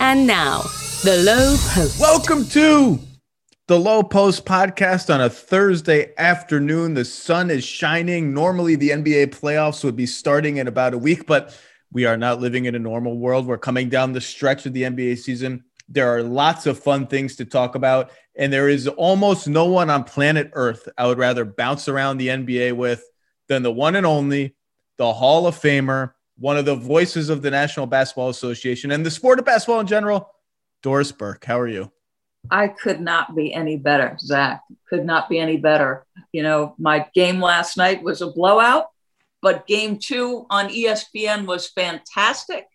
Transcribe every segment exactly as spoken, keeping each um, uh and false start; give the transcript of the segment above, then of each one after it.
And now, The Low Post. Welcome to The Low Post podcast on a Thursday afternoon. The sun is shining. Normally, the N B A playoffs would be starting in about a week, but we are not living in a normal world. We're coming down the stretch of the N B A season. There are lots of fun things to talk about, and there is almost no one on planet Earth I would rather bounce around the N B A with than the one and only, the Hall of Famer, one of the voices of the National Basketball Association and the sport of basketball in general, Doris Burke. How are you? I could not be any better, Zach. Could not be any better. You know, my game last night was a blowout, but game two on E S P N was fantastic.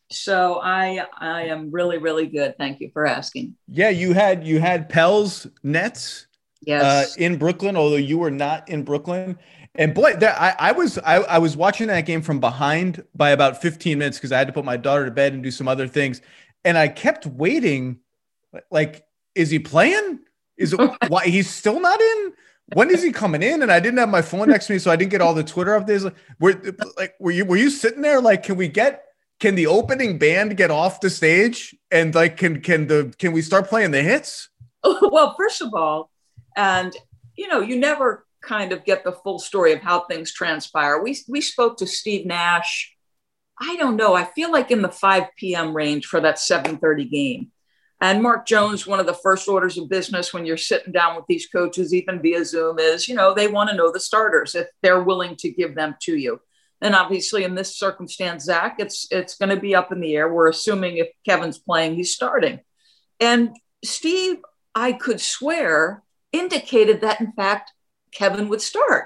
So I I am really, really good. Thank you for asking. Yeah, you had you had Pels Nets yes. uh, in Brooklyn, although you were not in Brooklyn. And boy, there, I, I was I, I was watching that game from behind by about fifteen minutes because I had to put my daughter to bed and do some other things. And I kept waiting. Like, is he playing? Is it why he's still not in? When is he coming in? And I didn't have my phone next to me, so I didn't get all the Twitter updates. Like, were like were you were you sitting there like, can we get can the opening band get off the stage and like can can the can we start playing the hits? Well, first of all, and you know, you never kind of get the full story of how things transpire. We we spoke to Steve Nash. I don't know. I feel like in the five p.m. range for that seven thirty game. And Mark Jones, one of the first orders of business when you're sitting down with these coaches, even via Zoom, is, you know, they want to know the starters if they're willing to give them to you. And obviously in this circumstance, Zach, it's it's going to be up in the air. We're assuming if Kevin's playing, he's starting. And Steve, I could swear, indicated that, in fact, Kevin would start.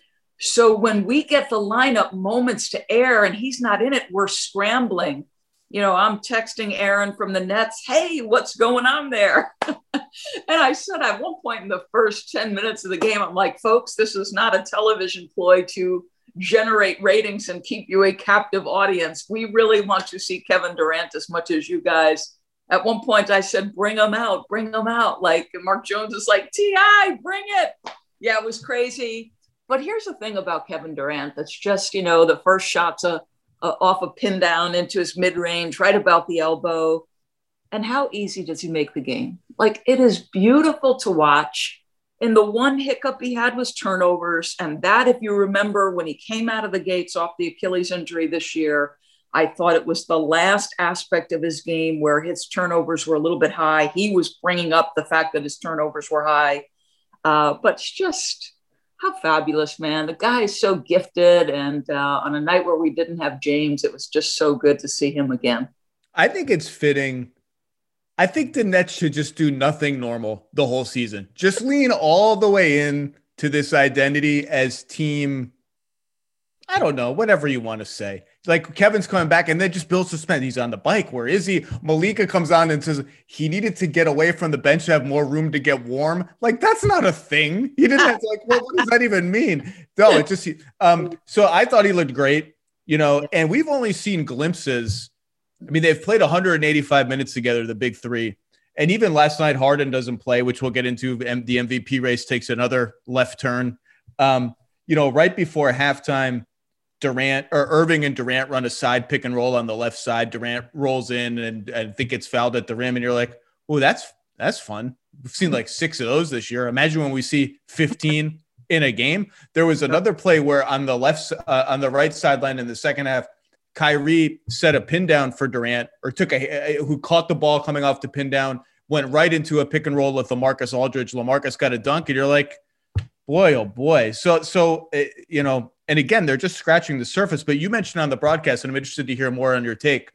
So when we get the lineup moments to air and he's not in it, we're scrambling. You know, I'm texting Aaron from the Nets, hey, what's going on there? And I said at one point in the first ten minutes of the game, I'm like, folks, this is not a television ploy to generate ratings and keep you a captive audience. We really want to see Kevin Durant as much as you guys. At one point I said, bring him out, bring him out. Like Mark Jones is like, T I, bring it. Yeah, it was crazy. But here's the thing about Kevin Durant. That's just, you know, the first shot's a, a, off a pin down into his mid-range, right about the elbow. And how easy does he make the game? Like, it is beautiful to watch. And the one hiccup he had was turnovers. And that, if you remember, when he came out of the gates off the Achilles injury this year, I thought it was the last aspect of his game where his turnovers were a little bit high. He was bringing up the fact that his turnovers were high. Uh, but it's just how fabulous, man. The guy is so gifted. And uh, on a night where we didn't have James, it was just so good to see him again. I think it's fitting. I think the Nets should just do nothing normal the whole season. Just lean all the way in to this identity as team, I don't know, whatever you want to say. Like Kevin's coming back and then just build suspense. He's on the bike. Where is he? Malika comes on and says he needed to get away from the bench to have more room to get warm. Like, that's not a thing. He didn't have to, like, well, what does that even mean? No, it just, um, so I thought he looked great, you know, and we've only seen glimpses. I mean, they've played one hundred eighty-five minutes together, the big three. And even last night, Harden doesn't play, which we'll get into. The M V P race takes another left turn. Um, you know, right before halftime, Durant or Irving and Durant run a side pick and roll on the left side. Durant rolls in and I think gets fouled at the rim. And you're like, oh, that's, that's fun. We've seen like six of those this year. Imagine when we see fifteen in a game. There was another play where on the left, uh, on the right sideline in the second half, Kyrie set a pin down for Durant or took a, who caught the ball coming off the pin down, went right into a pick and roll with LaMarcus Aldridge. LaMarcus got a dunk and you're like, boy, oh boy. So, so, uh, you know, and again, they're just scratching the surface, but you mentioned on the broadcast, and I'm interested to hear more on your take.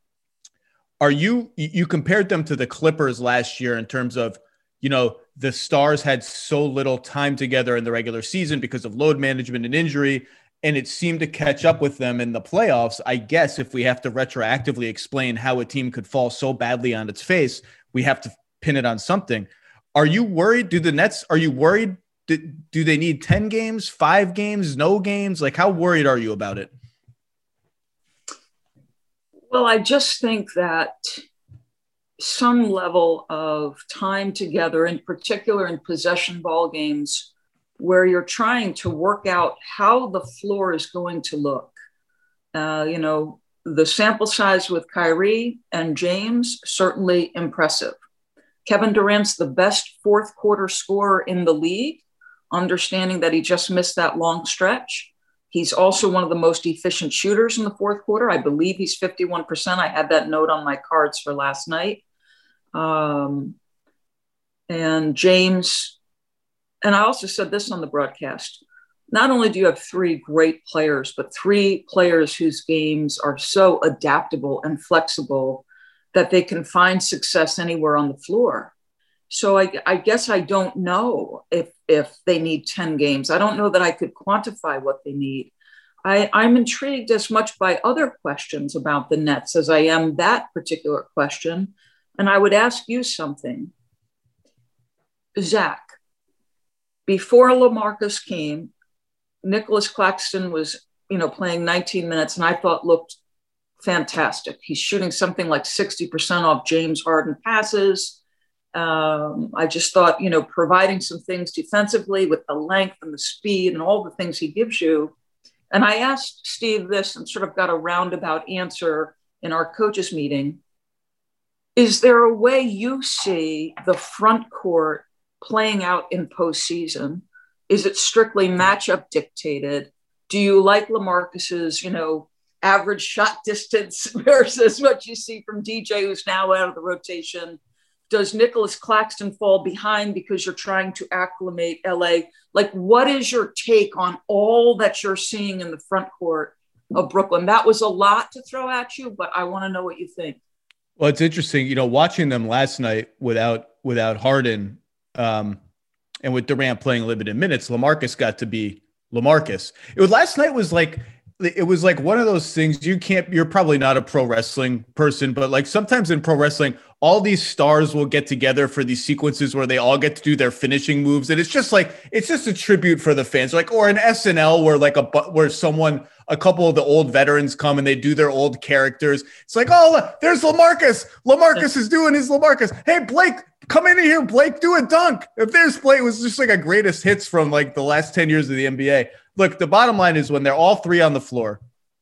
Are you, you compared them to the Clippers last year in terms of, you know, the stars had so little time together in the regular season because of load management and injury, and it seemed to catch up with them in the playoffs. I guess if we have to retroactively explain how a team could fall so badly on its face, we have to pin it on something. Are you worried? Do the Nets, are you worried? Do, do they need ten games, five games, no games? Like, how worried are you about it? Well, I just think that some level of time together, in particular in possession ball games, where you're trying to work out how the floor is going to look. Uh, you know, the sample size with Kyrie and James, certainly impressive. Kevin Durant's the best fourth quarter scorer in the league, understanding that he just missed that long stretch. He's also one of the most efficient shooters in the fourth quarter. I believe he's fifty-one percent. I had that note on my cards for last night. Um, and James, and I also said this on the broadcast, not only do you have three great players, but three players whose games are so adaptable and flexible that they can find success anywhere on the floor. So I, I guess I don't know if, if they need ten games. I don't know that I could quantify what they need. I, I'm intrigued as much by other questions about the Nets as I am that particular question. And I would ask you something. Zach, before LaMarcus came, Nicholas Claxton was, you know, playing nineteen minutes and I thought looked fantastic. He's shooting something like sixty percent off James Harden passes. Um, I just thought, you know, providing some things defensively with the length and the speed and all the things he gives you. And I asked Steve this and sort of got a roundabout answer in our coaches meeting. Is there a way you see the front court playing out in postseason? Is it strictly matchup dictated? Do you like LaMarcus's, you know, average shot distance versus what you see from D J, who's now out of the rotation? Does Nicholas Claxton fall behind because you're trying to acclimate L A? Like, what is your take on all that you're seeing in the front court of Brooklyn? That was a lot to throw at you, but I want to know what you think. Well, it's interesting, you know, watching them last night without without Harden, um, and with Durant playing limited minutes, LaMarcus got to be LaMarcus. It was last night was like, it was like one of those things you can't, you're probably not a pro wrestling person, but like sometimes in pro wrestling, all these stars will get together for these sequences where they all get to do their finishing moves. And it's just like, it's just a tribute for the fans, like, or an S N L where like a, where someone, a couple of the old veterans come and they do their old characters. It's like, oh, there's LaMarcus. LaMarcus is doing his LaMarcus. Hey, Blake, come in here, Blake, do a dunk. If there's Blake, it was just like a greatest hits from like the last ten years of the N B A. Look, the bottom line is when they're all three on the floor,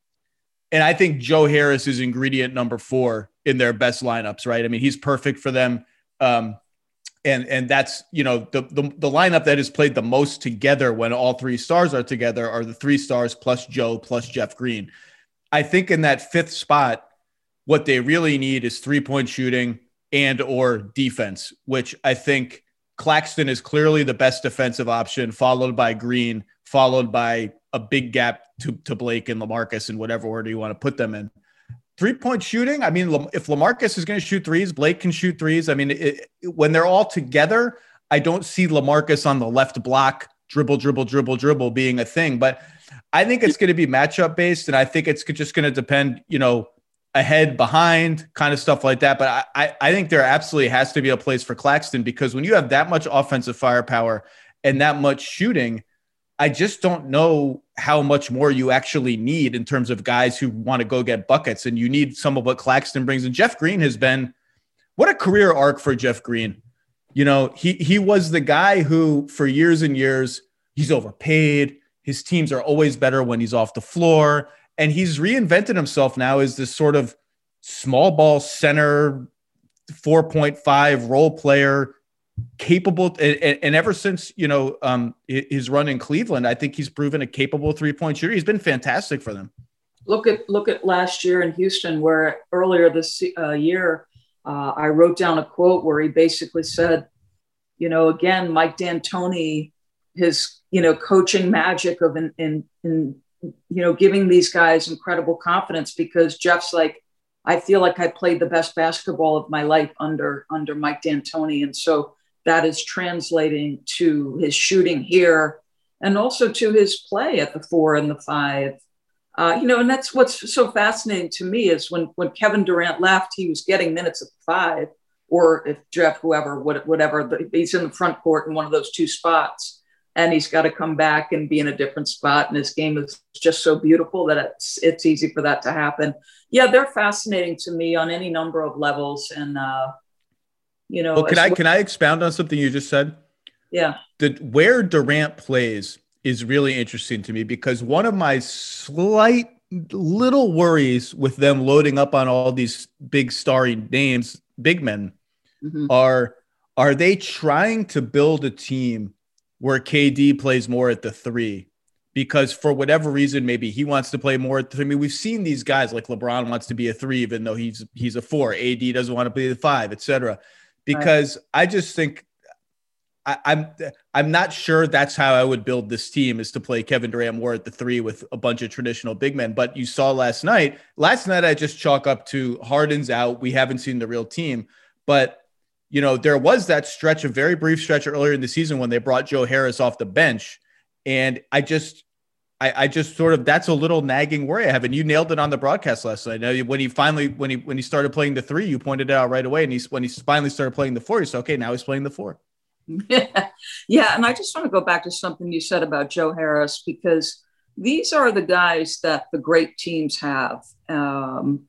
and I think Joe Harris is ingredient number four in their best lineups, right? I mean, he's perfect for them. Um, and and that's, you know, the, the the lineup that has played the most together when all three stars are together are the three stars plus Joe plus Jeff Green. I think in that fifth spot, what they really need is three-point shooting and or defense, which I think Claxton is clearly the best defensive option, followed by Green, followed by a big gap to, to Blake and LaMarcus in whatever order you want to put them in. Three-point shooting, I mean, if LaMarcus is going to shoot threes, Blake can shoot threes. I mean, it, when they're all together, I don't see LaMarcus on the left block, dribble, dribble, dribble, dribble being a thing. But I think it's going to be matchup-based, and I think it's just going to depend, you know, ahead, behind, kind of stuff like that. But I, I think there absolutely has to be a place for Claxton, because when you have that much offensive firepower and that much shooting, I just don't know how much more you actually need in terms of guys who want to go get buckets. And you need some of what Claxton brings. And Jeff Green has been, what a career arc for Jeff Green. You know, he he was the guy who for years and years, he's overpaid. His teams are always better when he's off the floor. And he's reinvented himself now as this sort of small ball center, four point five role player, capable. And, and ever since, you know, um, his run in Cleveland, I think he's proven a capable three-point shooter. He's been fantastic for them. Look at look at last year in Houston, where earlier this uh, year, uh, I wrote down a quote where he basically said, you know, again, Mike D'Antoni, his, you know, coaching magic of in, in, in you know, giving these guys incredible confidence, because Jeff's like, I feel like I played the best basketball of my life under, under Mike D'Antoni. And so that is translating to his shooting here and also to his play at the four and the five. Uh, you know, and that's what's so fascinating to me is when, when Kevin Durant left, he was getting minutes at the five, or if Jeff, whoever, whatever, he's in the front court in one of those two spots. And he's got to come back and be in a different spot. And his game is just so beautiful that it's it's easy for that to happen. Yeah, they're fascinating to me on any number of levels. And, uh, you know. Well, can I, well, can I expound on something you just said? Yeah. The, where Durant plays is really interesting to me, because one of my slight little worries with them loading up on all these big starry names, big men, mm-hmm. are, are they trying to build a team where K D plays more at the three? Because for whatever reason, maybe he wants to play more at the three. I mean, we've seen these guys like LeBron wants to be a three, even though he's he's a four. A D doesn't want to be the five, et cetera. Because right. I just think I, I'm I'm not sure that's how I would build this team, is to play Kevin Durant more at the three with a bunch of traditional big men. But you saw last night. Last night, I just chalk up to Harden's out. We haven't seen the real team. But, you know, there was that stretch, a very brief stretch earlier in the season when they brought Joe Harris off the bench. And I just, I, I just sort of, that's a little nagging worry I have. And you nailed it on the broadcast last night. Now, when he finally, when he, when he started playing the three, you pointed it out right away. And he's, when he finally started playing the four, you said, okay, now he's playing the four. Yeah. Yeah. And I just want to go back to something you said about Joe Harris, because these are the guys that the great teams have. Um,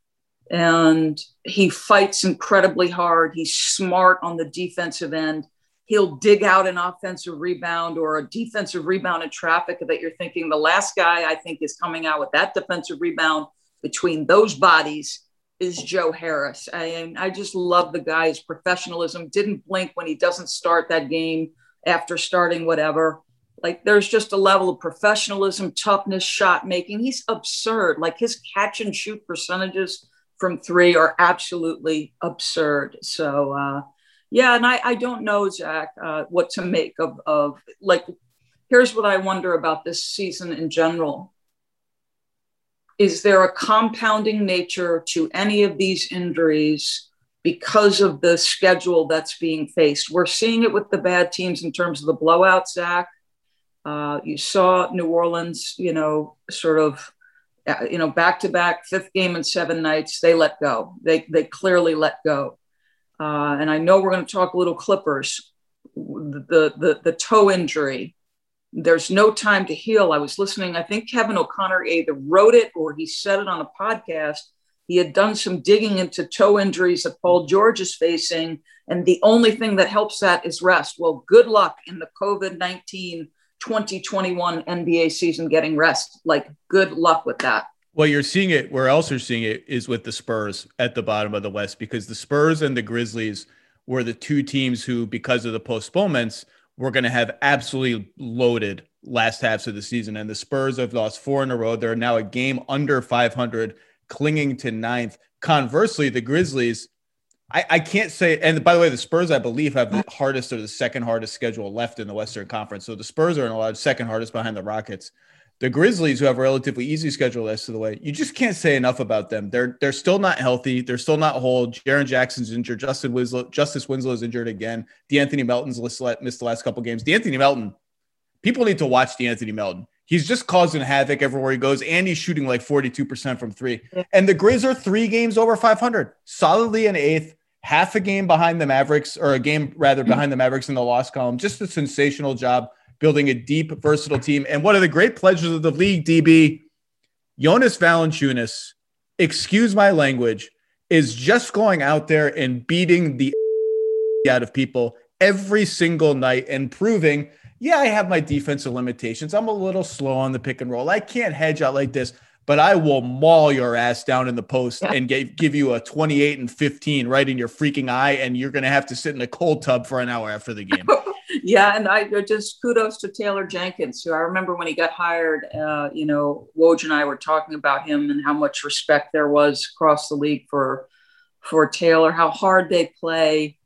and he fights incredibly hard. He's smart on the defensive end. He'll dig out an offensive rebound or a defensive rebound in traffic that you're thinking the last guy I think is coming out with that defensive rebound between those bodies is Joe Harris. I, I just love the guy's professionalism. Didn't blink when he doesn't start that game after starting whatever. Like, there's just a level of professionalism, toughness, shot making. He's absurd. Like, his catch and shoot percentages from three are absolutely absurd. So, uh, Yeah, and I, I don't know, Zach, uh, what to make of, of, like, here's what I wonder about this season in general. Is there a compounding nature to any of these injuries because of the schedule that's being faced? We're seeing it with the bad teams in terms of the blowout, Zach. Uh, you saw New Orleans, you know, sort of, uh, you know, back-to-back, fifth game in seven nights, they let go. They, they clearly let go. Uh, and I know we're going to talk a little Clippers, the, the, the toe injury. There's no time to heal. I was listening. I think Kevin O'Connor either wrote it or he said it on a podcast. He had done some digging into toe injuries that Paul George is facing. And the only thing that helps that is rest. Well, good luck in the COVID nineteen twenty twenty-one N B A season getting rest. Like, good luck with that. Well, you're seeing it where else you're seeing it is with the Spurs at the bottom of the West, because the Spurs and the Grizzlies were the two teams who, because of the postponements, were going to have absolutely loaded last halves of the season. And the Spurs have lost four in a row. They're now a game under five hundred, clinging to ninth. Conversely, the Grizzlies, I, I can't say, and by the way, the Spurs, I believe, have the hardest or the second hardest schedule left in the Western Conference. So the Spurs are in a lot of second hardest behind the Rockets. The Grizzlies, who have a relatively easy schedule rest of the way, you just can't say enough about them. They're they're still not healthy. They're still not whole. Jaren Jackson's injured. Justin Winslow, Justice Winslow is injured again. DeAnthony Melton's missed the last couple games. DeAnthony Melton, people need to watch DeAnthony Melton. He's just causing havoc everywhere he goes, and he's shooting like forty-two percent from three. And the Grizz are three games over five hundred, solidly in eighth, half a game behind the Mavericks, or a game rather behind the Mavericks in the loss column. Just a sensational job building a deep, versatile team. And one of the great pleasures of the league, D B, Jonas Valanciunas, excuse my language, is just going out there and beating the out of people every single night and proving, yeah, I have my defensive limitations. I'm a little slow on the pick and roll. I can't hedge out like this, but I will maul your ass down in the post yeah. and get, give you a twenty-eight and fifteen right in your freaking eye, and you're going to have to sit in a cold tub for an hour after the game. Yeah, and I just kudos to Taylor Jenkins, who I remember when he got hired, uh, you know, Woj and I were talking about him and how much respect there was across the league for for Taylor, how hard they play.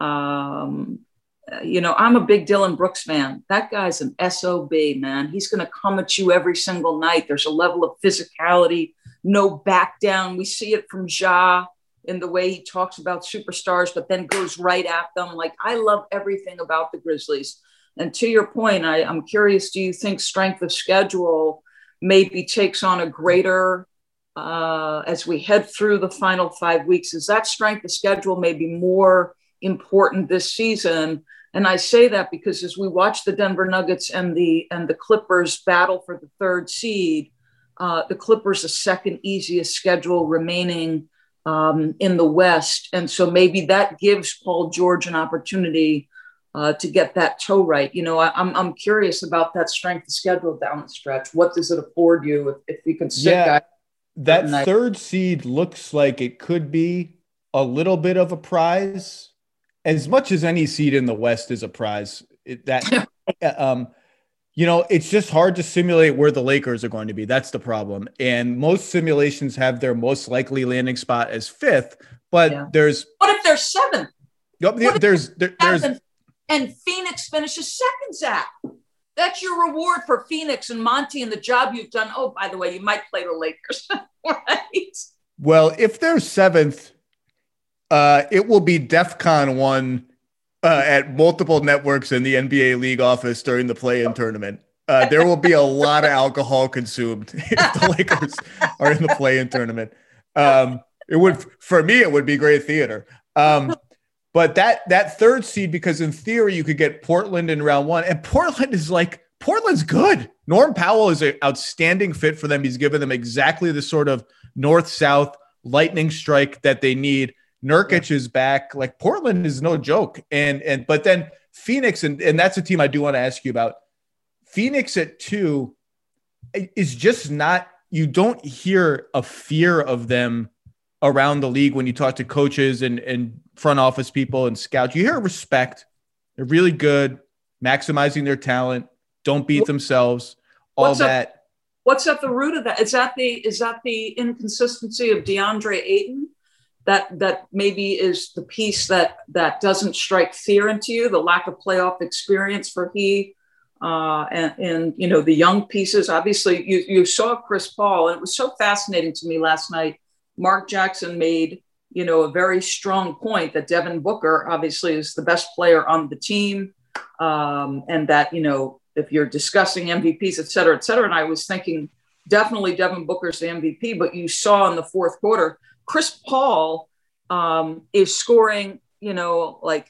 Um, you know, I'm a big Dylan Brooks fan. That guy's an S O B, man. He's going to come at you every single night. There's a level of physicality, no back down. We see it from Ja in the way he talks about superstars, but then goes right at them. Like, I love everything about the Grizzlies. And to your point, I, I'm curious, do you think strength of schedule maybe takes on a greater, uh, as we head through the final five weeks, is that strength of schedule maybe more important this season? And I say that because as we watch the Denver Nuggets and the, and the Clippers battle for the third seed, uh, the Clippers, the second easiest schedule remaining um, in the West. And so maybe that gives Paul George an opportunity uh, to get that toe right. You know, I, I'm I'm curious about that strength of schedule down the stretch. What does it afford you if, if you can sit Yeah, guys? that night? third seed looks like it could be a little bit of a prize, as much as any seed in the West is a prize. It, that, um, you know, it's just hard to simulate where the Lakers are going to be. That's the problem. And most simulations have their most likely landing spot as fifth, but Yeah. there's What if they're seventh? Yep, What if there's there, there's seventh and Phoenix finishes second, Zach? That's your reward for Phoenix and Monty and the job you've done. Oh, by the way, you might play the Lakers, right? Well, if they're seventh, uh, it will be DEFCON one uh, at multiple networks in the N B A league office during the play-in tournament. Uh, there will be a lot of alcohol consumed if the Lakers are in the play-in tournament. Um, it would, for me, it would be great theater. Um, but that that third seed, because in theory you could get Portland in round one, and Portland is like Portland's good. Norm Powell is an outstanding fit for them. He's given them exactly the sort of north-south lightning strike that they need. Nurkic is back. Like Portland is no joke. And and but then Phoenix, and, and that's a team I do want to ask you about. Phoenix at two is just not, you don't hear a fear of them around the league when you talk to coaches and, and front office people and scouts. You hear respect. They're really good, maximizing their talent, don't beat themselves, all What's that. Up, what's at the root of that? Is that the is that the inconsistency of DeAndre Ayton? That that maybe is the piece that that doesn't strike fear into you, the lack of playoff experience for he uh, and, and, you know, the young pieces. Obviously, you, you saw Chris Paul, and it was so fascinating to me last night. Mark Jackson made, you know, a very strong point that Devin Booker obviously is the best player on the team. Um, and that, you know, if you're discussing M V Ps, et cetera, et cetera. And I was thinking definitely Devin Booker's the M V P, but you saw in the fourth quarter, Chris Paul um, is scoring, you know, like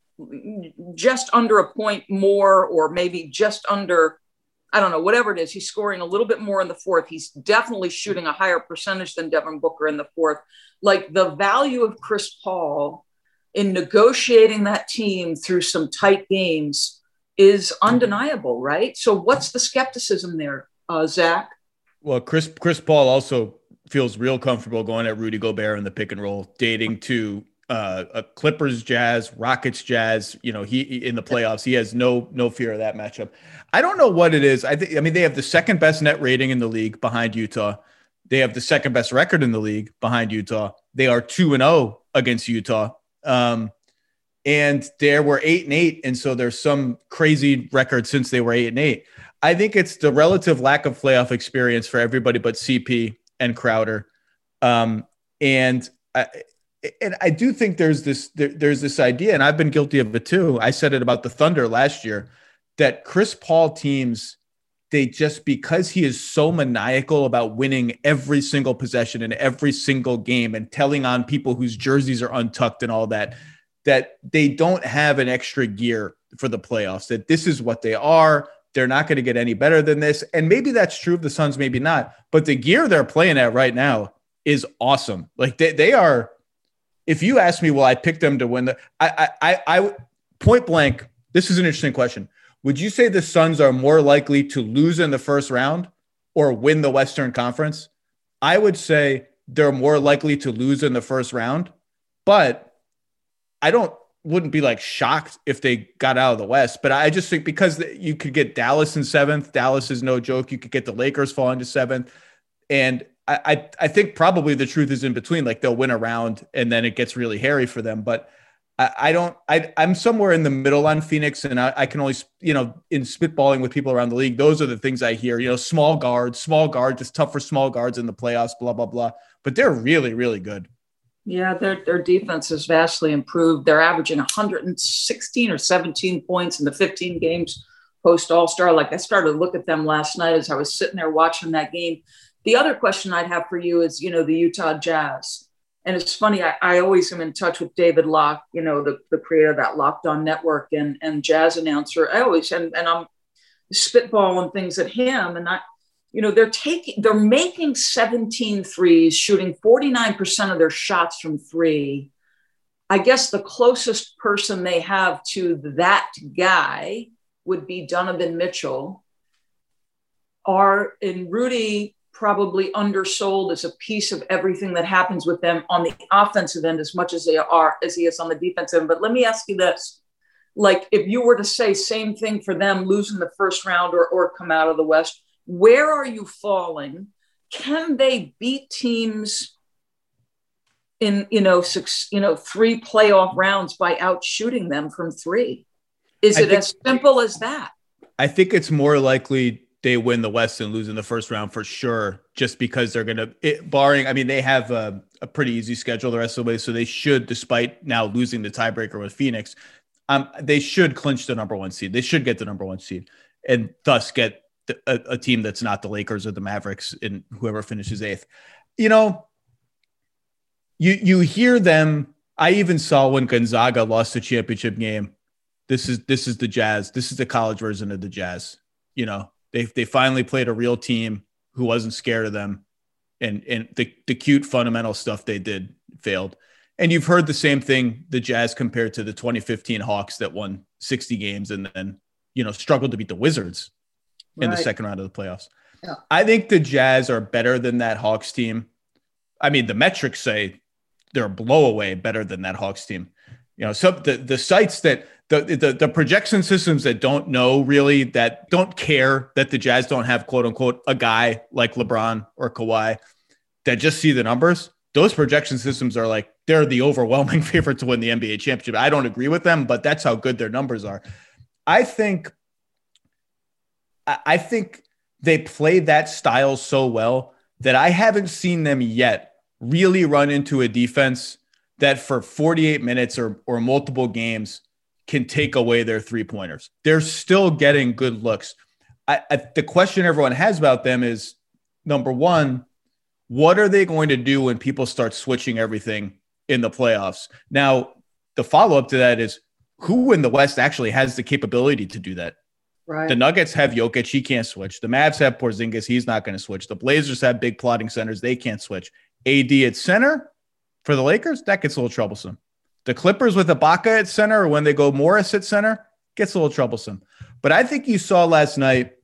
just under a point more, or maybe just under, I don't know, whatever it is. He's scoring a little bit more in the fourth. He's definitely shooting a higher percentage than Devin Booker in the fourth. Like the value of Chris Paul in negotiating that team through some tight games is undeniable, right? So what's the skepticism there, uh, Zach? Well, Chris Chris Paul also feels real comfortable going at Rudy Gobert in the pick and roll, dating to uh, a Clippers Jazz, Rockets Jazz. You know, he in the playoffs, he has no no fear of that matchup. I don't know what it is. I think I mean they have the second best net rating in the league behind Utah. They have the second best record in the league behind Utah. They are two and zero against Utah, um, and there were eight and eight, and so there's some crazy record since they were eight and eight. I think it's the relative lack of playoff experience for everybody but C P and Crowder. Um, and I, and I do think there's this, there, there's this idea, and I've been guilty of it too. I said it about the Thunder last year, that Chris Paul teams, they just, because he is so maniacal about winning every single possession in every single game and telling on people whose jerseys are untucked and all that, that they don't have an extra gear for the playoffs, that this is what they are. They're not going to get any better than this. And maybe that's true of the Suns, maybe not. But the gear they're playing at right now is awesome. Like they, they are, if you ask me, will I pick them to win the, I, I, I, I, point blank, this is an interesting question. Would you say the Suns are more likely to lose in the first round or win the Western Conference? I would say they're more likely to lose in the first round, but I don't, wouldn't be like shocked if they got out of the West, but I just think because you could get Dallas in seventh, Dallas is no joke. You could get the Lakers falling to seventh. And I, I, I think probably the truth is in between, like they'll win a round and then it gets really hairy for them. But I, I don't, I, I'm somewhere in the middle on Phoenix, and I, I can only, you know, in spitballing with people around the league, those are the things I hear, you know, small guards, small guards, it's tough for small guards in the playoffs, blah, blah, blah, but they're really, really good. Yeah, their their defense has vastly improved. They're averaging one hundred sixteen or seventeen points in the fifteen games post All-Star. Like I started to look at them last night as I was sitting there watching that game. The other question I'd have for you is, you know, the Utah Jazz. And it's funny, I, I always am in touch with David Locke, you know, the, the creator of that Locked On Network and, and Jazz announcer. I always, and, and I'm spitballing things at him. And I, you know, they're taking, they're making seventeen threes, shooting forty-nine percent of their shots from three. I guess the closest person they have to that guy would be Donovan Mitchell. Are in Rudy probably undersold as a piece of everything that happens with them on the offensive end as much as they are as he is on the defensive end. But let me ask you this. Like, if you were to say same thing for them losing the first round or, or come out of the West, where are you falling? Can they beat teams in, you know, six, you know, three playoff rounds by outshooting them from three? Is it think, as simple as that? I think it's more likely they win the West and lose in the first round for sure, just because they're going to, barring, I mean, they have a, a pretty easy schedule the rest of the way. So they should, despite now losing the tiebreaker with Phoenix, um, they should clinch the number one seed. They should get the number one seed and thus get the, a, a team that's not the Lakers or the Mavericks and whoever finishes eighth. You know, you, you hear them. I even saw when Gonzaga lost the championship game. This is, this is the Jazz. This is the college version of the Jazz. You know, They they finally played a real team who wasn't scared of them, and and the the cute fundamental stuff they did failed. And you've heard the same thing, the Jazz compared to the twenty fifteen Hawks that won sixty games and then, you know, struggled to beat the Wizards in right. the second round of the playoffs. Yeah. I think the Jazz are better than that Hawks team. I mean, the metrics say they're a blowaway better than that Hawks team. You know, so the the sites that The, the the projection systems that don't know really, that don't care that the Jazz don't have, quote unquote, a guy like LeBron or Kawhi, that just see the numbers. Those projection systems are like, they're the overwhelming favorite to win the N B A championship. I don't agree with them, but that's how good their numbers are. I think, I think they play that style so well that I haven't seen them yet really run into a defense that for forty-eight minutes or or multiple games can take away their three-pointers. They're still getting good looks. I, I, the question everyone has about them is, number one, what are they going to do when people start switching everything in the playoffs? Now, the follow-up to that is, who in the West actually has the capability to do that? Right. The Nuggets have Jokic. He can't switch. The Mavs have Porzingis. He's not going to switch. The Blazers have big plotting centers. They can't switch. A D at center for the Lakers, that gets a little troublesome. The Clippers with Ibaka at center, or when they go Morris at center, gets a little troublesome. But I think you saw last night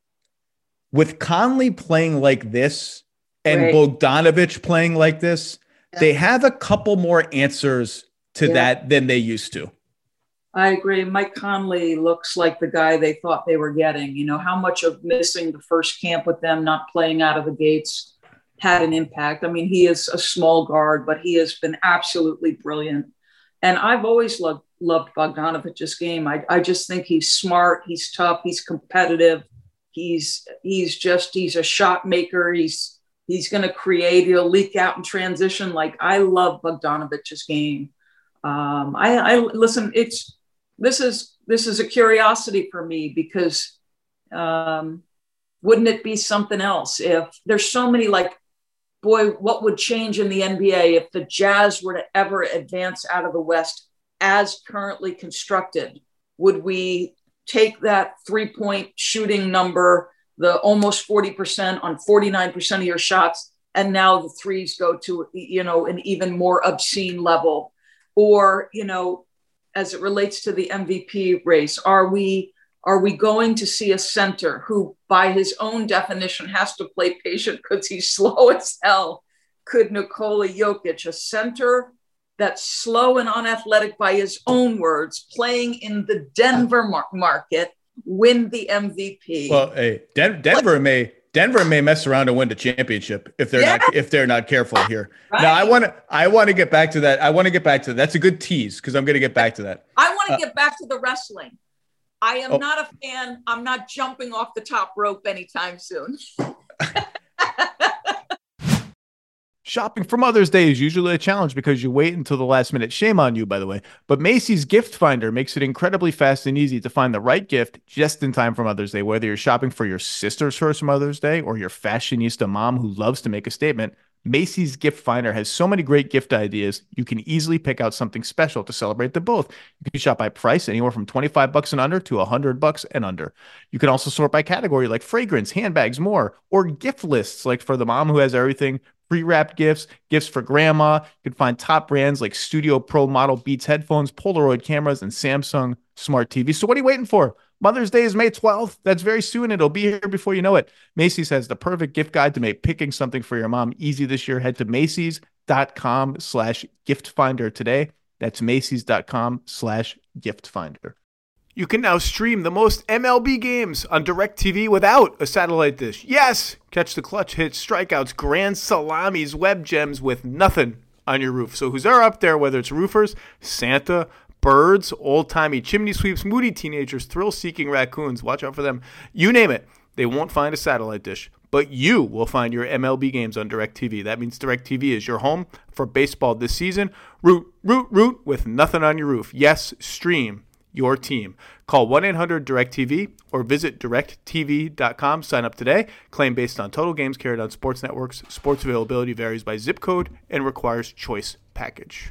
with Conley playing like this and right. Bogdanovich playing like this, yeah. they have a couple more answers to yeah. that than they used to. I agree. Mike Conley looks like the guy they thought they were getting. You know, how much of missing the first camp with them, not playing out of the gates, had an impact. I mean, he is a small guard, but he has been absolutely brilliant. And I've always loved, loved Bogdanovich's game. I, I just think he's smart. He's tough. He's competitive. He's he's just he's a shot maker. He's he's going to create. He'll leak out in transition. Like, I love Bogdanovich's game. Um, I, I listen. It's this is this is a curiosity for me because um, wouldn't it be something else if there's so many like. Boy, what would change in the N B A if the Jazz were to ever advance out of the West as currently constructed? Would we take that three-point shooting number, the almost forty percent on forty-nine percent of your shots, and now the threes go to, you know, an even more obscene level? Or, you know, as it relates to the M V P race, are we Are we going to see a center who, by his own definition, has to play patient because he's slow as hell? Could Nikola Jokic, a center that's slow and unathletic by his own words, playing in the Denver mar- market, win the M V P? Well, hey, Den- Denver what? may Denver may mess around and win the championship if they're yeah. not if they're not careful here. Right. Now, I want to I want to get back to that. I want to get back to that. That's a good tease because I'm going to get back to that. I want to uh, get back to the wrestling. I am oh. not a fan. I'm not jumping off the top rope anytime soon. Shopping for Mother's Day is usually a challenge because you wait until the last minute. Shame on you, by the way. But Macy's Gift Finder makes it incredibly fast and easy to find the right gift just in time for Mother's Day. Whether you're shopping for your sister's first Mother's Day or your fashionista mom who loves to make a statement, Macy's Gift Finder has so many great gift ideas, you can easily pick out something special to celebrate them both. You can shop by price, anywhere from twenty-five bucks and under to one hundred bucks and under. You can also sort by category like fragrance, handbags, more, or gift lists like for the mom who has everything, pre-wrapped gifts, gifts for grandma. You can find top brands like Studio Pro model Beats headphones, Polaroid cameras, and Samsung smart T Vs. So what are you waiting for? Mother's Day is May twelfth. That's very soon. It'll be here before you know it. Macy's has the perfect gift guide to make picking something for your mom easy this year. Head to Macy's.com slash gift finder today. That's Macy's.com slash gift finder. You can now stream the most M L B games on DirecTV without a satellite dish. Yes! Catch the clutch hits, strikeouts, grand salamis, web gems with nothing on your roof. So who's there up there, whether it's roofers, Santa, birds, old-timey chimney sweeps, moody teenagers, thrill-seeking raccoons, watch out for them. You name it, they won't find a satellite dish. But you will find your M L B games on DirecTV. That means DirecTV is your home for baseball this season. Root, root, root with nothing on your roof. Yes, stream your team. Call one eight hundred direct T V or visit direct T V dot com. Sign up today. Claim based on total games carried on sports networks. Sports availability varies by zip code and requires choice package.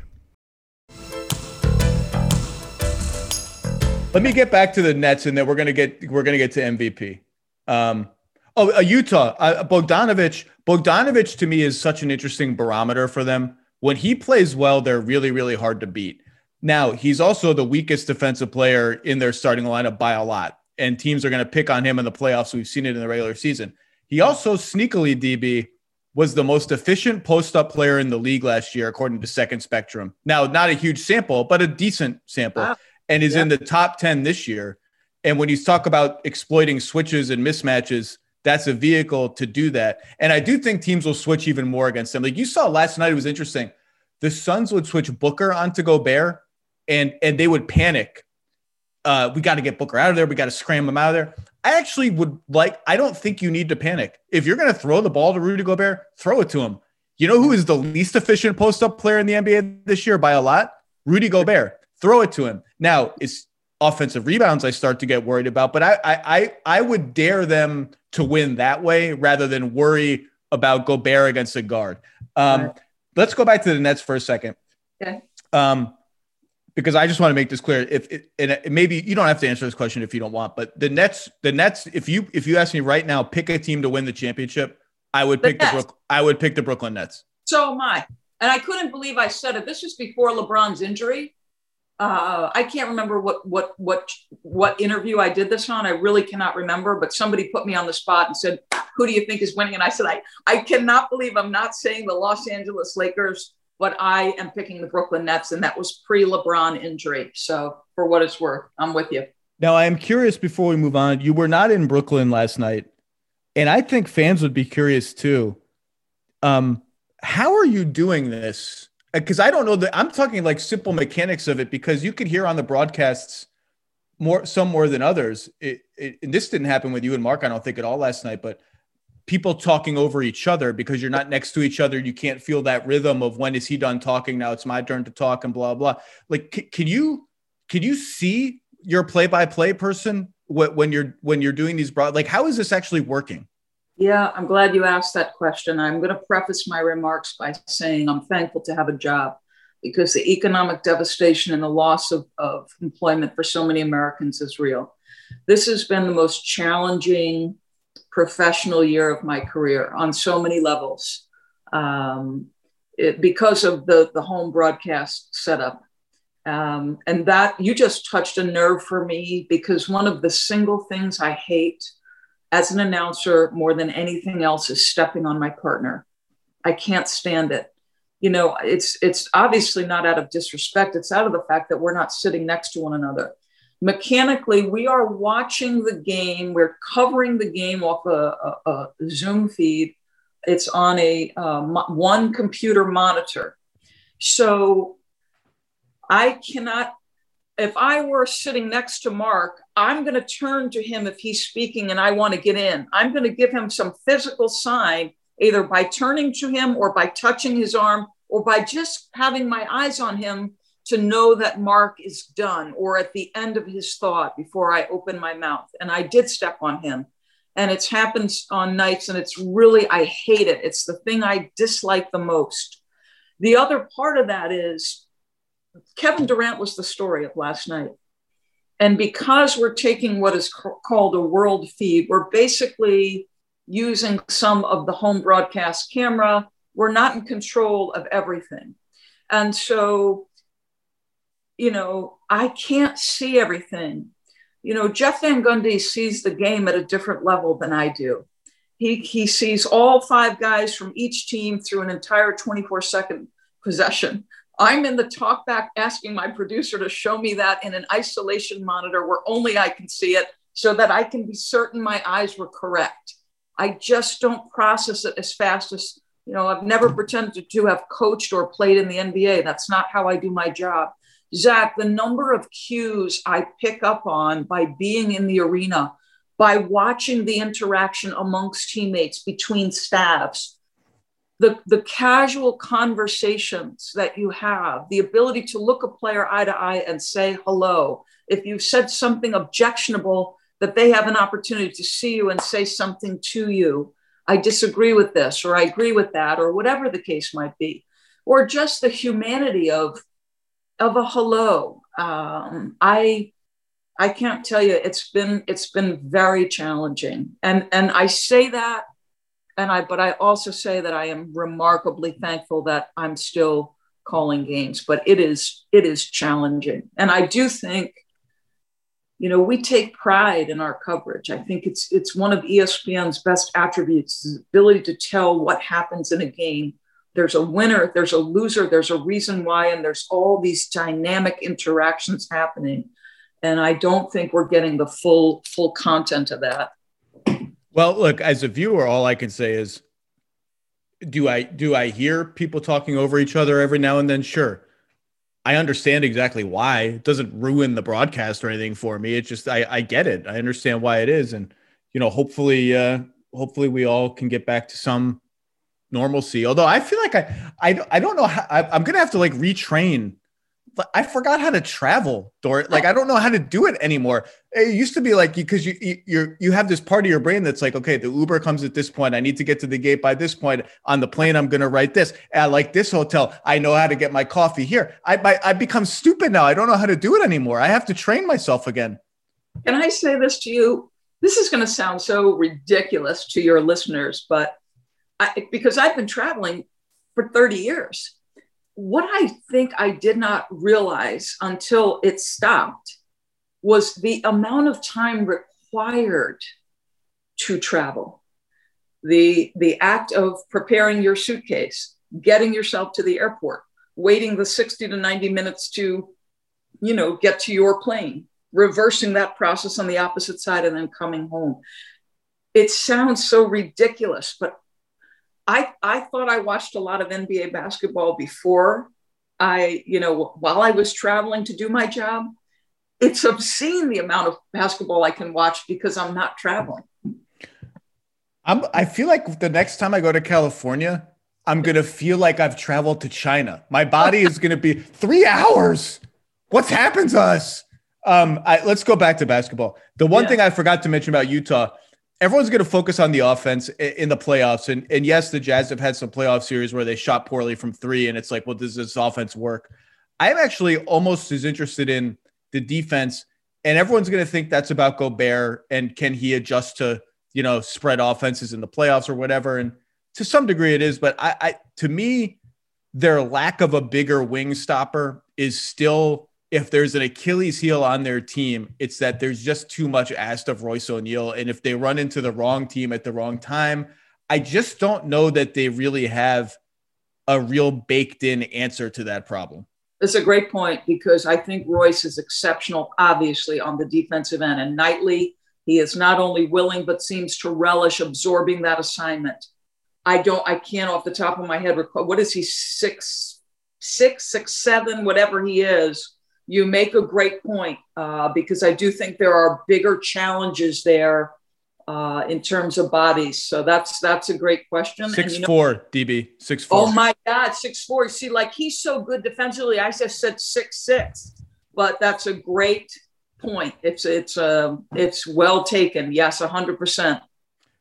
Let me get back to the Nets, and then we're gonna get we're gonna get to M V P. Um, oh, uh, Utah, uh, Bogdanovich. Bogdanovich to me is such an interesting barometer for them. When he plays well, they're really really hard to beat. Now he's also the weakest defensive player in their starting lineup by a lot, and teams are going to pick on him in the playoffs. We've seen it in the regular season. He also sneakily, D B, was the most efficient post-up player in the league last year, according to Second Spectrum. Now, not a huge sample, but a decent sample. Wow. And is yeah. in the top ten this year. And when you talk about exploiting switches and mismatches, that's a vehicle to do that. And I do think teams will switch even more against them. Like you saw last night, it was interesting. The Suns would switch Booker onto Gobert, and, and they would panic. Uh, we got to get Booker out of there. We got to scram him out of there. I actually would like, I don't think you need to panic. If you're going to throw the ball to Rudy Gobert, throw it to him. You know who is the least efficient post-up player in the N B A this year by a lot? Rudy Gobert. Throw it to him. Now, it's offensive rebounds I start to get worried about, but I I I would dare them to win that way rather than worry about Gobert against a guard. Um, right. Let's go back to the Nets for a second. Okay. Um, because I just want to make this clear. If it, and maybe you don't have to answer this question if you don't want, but the Nets, the Nets, if you if you ask me right now, pick a team to win the championship, I would pick the, the Brook, I would pick the Brooklyn Nets. So am I. And I couldn't believe I said it. This was before LeBron's injury. Uh, I can't remember what what what what interview I did this on. I really cannot remember, but somebody put me on the spot and said, "Who do you think is winning?" And I said, "I I cannot believe I'm not saying the Los Angeles Lakers, but I am picking the Brooklyn Nets," and that was pre-LeBron injury. So for what it's worth, I'm with you. Now I am curious. Before we move on, you were not in Brooklyn last night, and I think fans would be curious too. Um, how are you doing this? Because I don't know that I'm talking like simple mechanics of it, because you could hear on the broadcasts more, some more than others. It, it, and this didn't happen with you and Mark, I don't think, at all last night, but people talking over each other because you're not next to each other. You can't feel that rhythm of when is he done talking? Now it's my turn to talk and blah, blah. Like, c- can you, can you see your play-by-play person when you're, when you're doing these broad, like, how is this actually working? Yeah, I'm glad you asked that question. I'm going to preface my remarks by saying I'm thankful to have a job, because the economic devastation and the loss of, of employment for so many Americans is real. This has been the most challenging professional year of my career on so many levels, um, it, because of the, the home broadcast setup. Um, and that, you just touched a nerve for me, because one of the single things I hate as an announcer more than anything else is stepping on my partner. I can't stand it. You know, it's it's obviously not out of disrespect. It's out of the fact that we're not sitting next to one another. Mechanically, we are watching the game. We're covering the game off a, a, a Zoom feed. It's on a uh, one computer monitor. So I cannot, if I were sitting next to Mark, I'm going to turn to him if he's speaking and I want to get in. I'm going to give him some physical sign, either by turning to him or by touching his arm or by just having my eyes on him to know that Mark is done or at the end of his thought before I open my mouth. And I did step on him. And it's happens on nights, and it's really, I hate it. It's the thing I dislike the most. The other part of that is Kevin Durant was the story of last night. And because we're taking what is ca- called a world feed, we're basically using some of the home broadcast camera. We're not in control of everything. And so, you know, I can't see everything. You know, Jeff Van Gundy sees the game at a different level than I do. He, he sees all five guys from each team through an entire twenty-four second possession. I'm in the talkback asking my producer to show me that in an isolation monitor where only I can see it so that I can be certain my eyes were correct. I just don't process it as fast as, you know, I've never pretended to have coached or played in the N B A. That's not how I do my job. Zach, the number of cues I pick up on by being in the arena, by watching the interaction amongst teammates, between staffs, the, the casual conversations that you have, the ability to look a player eye to eye and say hello. If you've said something objectionable, that they have an opportunity to see you and say something to you. I disagree with this, or I agree with that, or whatever the case might be. Or just the humanity of, of a hello. Um, I I can't tell you, it's been it's been very challenging. And and I say that, and I but I also say that I am remarkably thankful that I'm still calling games. But it is it is challenging. And I do think, you know, we take pride in our coverage. I think it's it's one of E S P N's best attributes, the ability to tell what happens in a game. There's a winner, there's a loser, there's a reason why, and there's all these dynamic interactions happening. And I don't think we're getting the full full content of that. Well, look, as a viewer, all I can say is, do I do I hear people talking over each other every now and then? Sure. I understand exactly why. It doesn't ruin the broadcast or anything for me. It's just I, I get it. I understand why it is. And, you know, hopefully, uh, hopefully we all can get back to some normalcy. Although I feel like I, I, I don't know how I, I'm going to have to like retrain. I forgot how to travel, Dort. Like, I don't know how to do it anymore. It used to be like, because you, you, you're, you have this part of your brain that's like, okay, the Uber comes at this point. I need to get to the gate by this point. On the plane, I'm going to write this. I like this hotel. I know how to get my coffee here. I, I, I become stupid now. I don't know how to do it anymore. I have to train myself again. Can I say this to you? This is going to sound so ridiculous to your listeners, but I, because I've been traveling for thirty years. What I think I did not realize until it stopped was the amount of time required to travel. The, the act of preparing your suitcase, getting yourself to the airport, waiting the sixty to ninety minutes to, you know, get to your plane, reversing that process on the opposite side, and then coming home. It sounds so ridiculous, but I, I thought I watched a lot of N B A basketball before I, you know, while I was traveling to do my job. It's obscene the amount of basketball I can watch because I'm not traveling. I'm, I feel like the next time I go to California, I'm going to feel like I've traveled to China. My body is going to be three hours. What's happened to us? Um, I, let's go back to basketball. The one yeah. thing I forgot to mention about Utah, everyone's going to focus on the offense in the playoffs. And, and yes, the Jazz have had some playoff series where they shot poorly from three. And it's like, well, does this offense work? I'm actually almost as interested in the defense. And everyone's going to think that's about Gobert and can he adjust to, you know, spread offenses in the playoffs or whatever. And to some degree it is. But I, I to me, their lack of a bigger wing stopper is still, if there's an Achilles heel on their team, it's that there's just too much asked of Royce O'Neal. And if they run into the wrong team at the wrong time, I just don't know that they really have a real baked in answer to that problem. That's a great point, because I think Royce is exceptional, obviously, on the defensive end. And nightly, he is not only willing, but seems to relish absorbing that assignment. I don't, I can't off the top of my head recall, what is he, six, six, six, seven, whatever he is. You make a great point, uh, because I do think there are bigger challenges there uh, in terms of bodies. So that's that's a great question. Six and, you four, know, D B, six four. Oh my God, six four. See, like he's so good defensively. I just said six six, but that's a great point. It's it's uh, it's well taken. Yes, a hundred percent.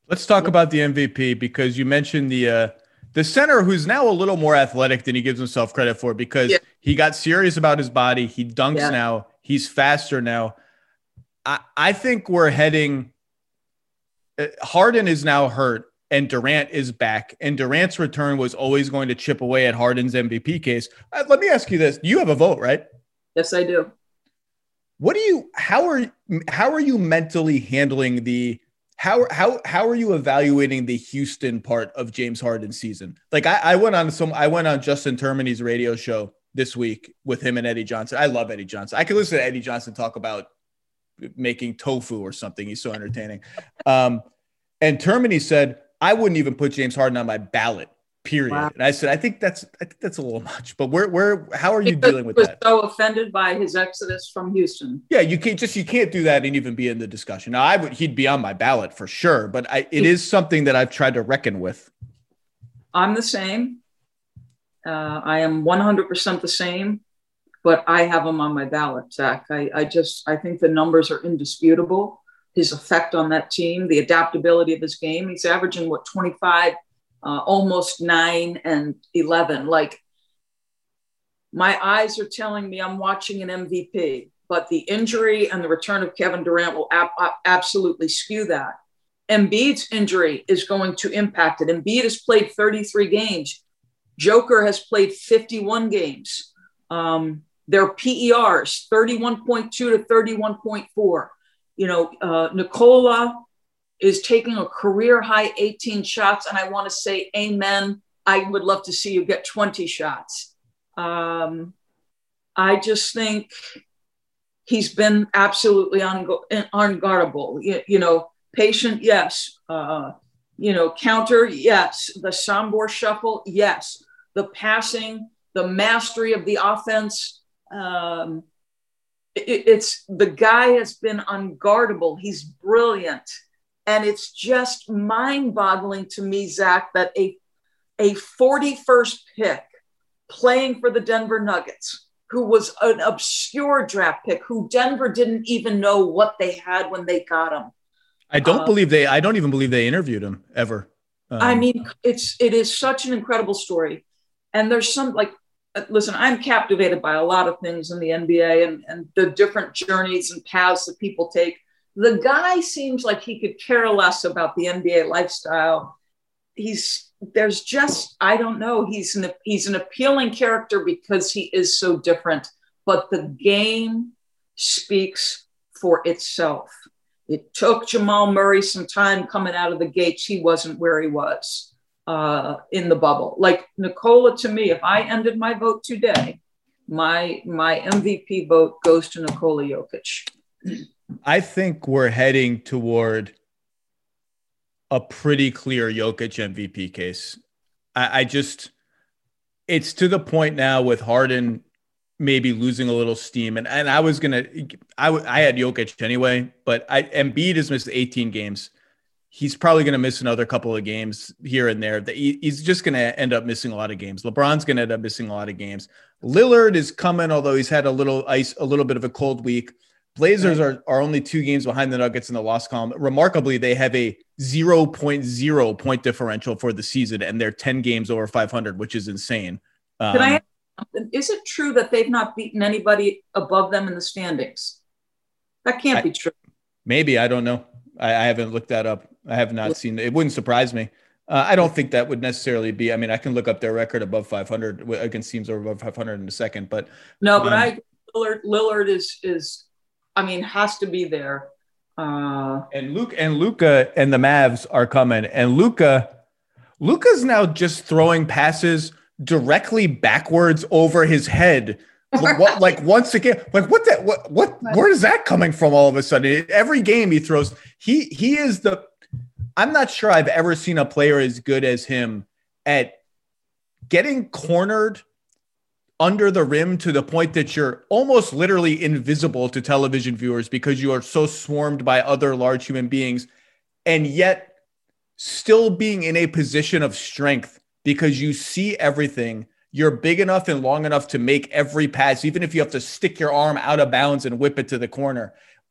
Let's talk about the M V P because you mentioned the uh, the center who's now a little more athletic than he gives himself credit for because yeah. he got serious about his body. He dunks yeah. now. He's faster now. I, I think we're heading uh, – Harden is now hurt and Durant is back. And Durant's return was always going to chip away at Harden's M V P case. Uh, let me ask you this. You have a vote, right? Yes, I do. What do you – how are how are you mentally handling the – How how how are you evaluating the Houston part of James Harden's season? Like I, I went on some I went on Justin Termini's radio show this week with him and Eddie Johnson. I love Eddie Johnson. I could listen to Eddie Johnson talk about making tofu or something. He's so entertaining. Um, and Termini said, I wouldn't even put James Harden on my ballot, period. Wow. And I said, I think that's I think that's a little much. But where where how are you because dealing with was that? So offended by his exodus from Houston. Yeah, you can't just you can't do that and even be in the discussion. Now, I would he'd be on my ballot for sure, but I, it is something that I've tried to reckon with. I'm the same. Uh, I am one hundred percent the same, but I have him on my ballot, Zach. I, I just I think the numbers are indisputable. His effect on that team, the adaptability of his game. He's averaging what twenty-five. Uh, almost nine and eleven. Like my eyes are telling me I'm watching an M V P, but the injury and the return of Kevin Durant will ab- ab- absolutely skew that. Embiid's injury is going to impact it. Embiid has played thirty-three games. Joker has played fifty-one games. Um, their P E Rs, thirty-one point two to thirty-one point four. You know, uh, Nikola is taking a career high eighteen shots. And I want to say, amen. I would love to see you get twenty shots. Um, I just think he's been absolutely ungu- unguardable. You, you know, patient, yes. Uh, you know, counter, yes. The Sambor shuffle, yes. The passing, the mastery of the offense. Um, it, it's the guy has been unguardable. He's brilliant. And it's just mind-boggling to me, Zach, that a, a forty-first pick playing for the Denver Nuggets, who was an obscure draft pick, who Denver didn't even know what they had when they got him. I don't uh, believe they, I don't even believe they interviewed him ever. Um, I mean, it's, it is such an incredible story. And there's some like, listen, I'm captivated by a lot of things in the N B A and, and the different journeys and paths that people take. The guy seems like he could care less about the N B A lifestyle. He's there's just, I don't know. He's an, he's an appealing character because he is so different, but the game speaks for itself. It took Jamal Murray some time coming out of the gates. He wasn't where he was uh, in the bubble. Like Nikola, to me, if I ended my vote today, my, my M V P vote goes to Nikola Jokic. I think we're heading toward a pretty clear Jokic M V P case. I, I just, it's to the point now with Harden maybe losing a little steam. And, and I was going to, I, I had Jokic anyway, but I, Embiid has missed eighteen games. He's probably going to miss another couple of games here and there. He's just going to end up missing a lot of games. LeBron's going to end up missing a lot of games. Lillard is coming, although he's had a little ice, a little bit of a cold week. Blazers are, are only two games behind the Nuggets in the loss column. Remarkably, they have a zero point zero point differential for the season, and they're ten games over five hundred, which is insane. Um, Can I? Is it true that they've not beaten anybody above them in the standings? That can't I, be true. Maybe. I don't know. I, I haven't looked that up. I have not seen it. It wouldn't surprise me. Uh, I don't think that would necessarily be. I mean, I can look up their record above five hundred against teams over above five hundred in a second. But no, but um, I Lillard, Lillard is is. I mean, has to be there. Uh, and Luke and Luka and the Mavs are coming. And Luka, Luka's now just throwing passes directly backwards over his head. Right. What, like once again, like what that, what, what, where is that coming from all of a sudden? Every game he throws, he, he is the, I'm not sure I've ever seen a player as good as him at getting cornered under the rim to the point that you're almost literally invisible to television viewers because you are so swarmed by other large human beings, and yet still being in a position of strength because you see everything. You're big enough and long enough to make every pass, even if you have to stick your arm out of bounds and whip it to the corner.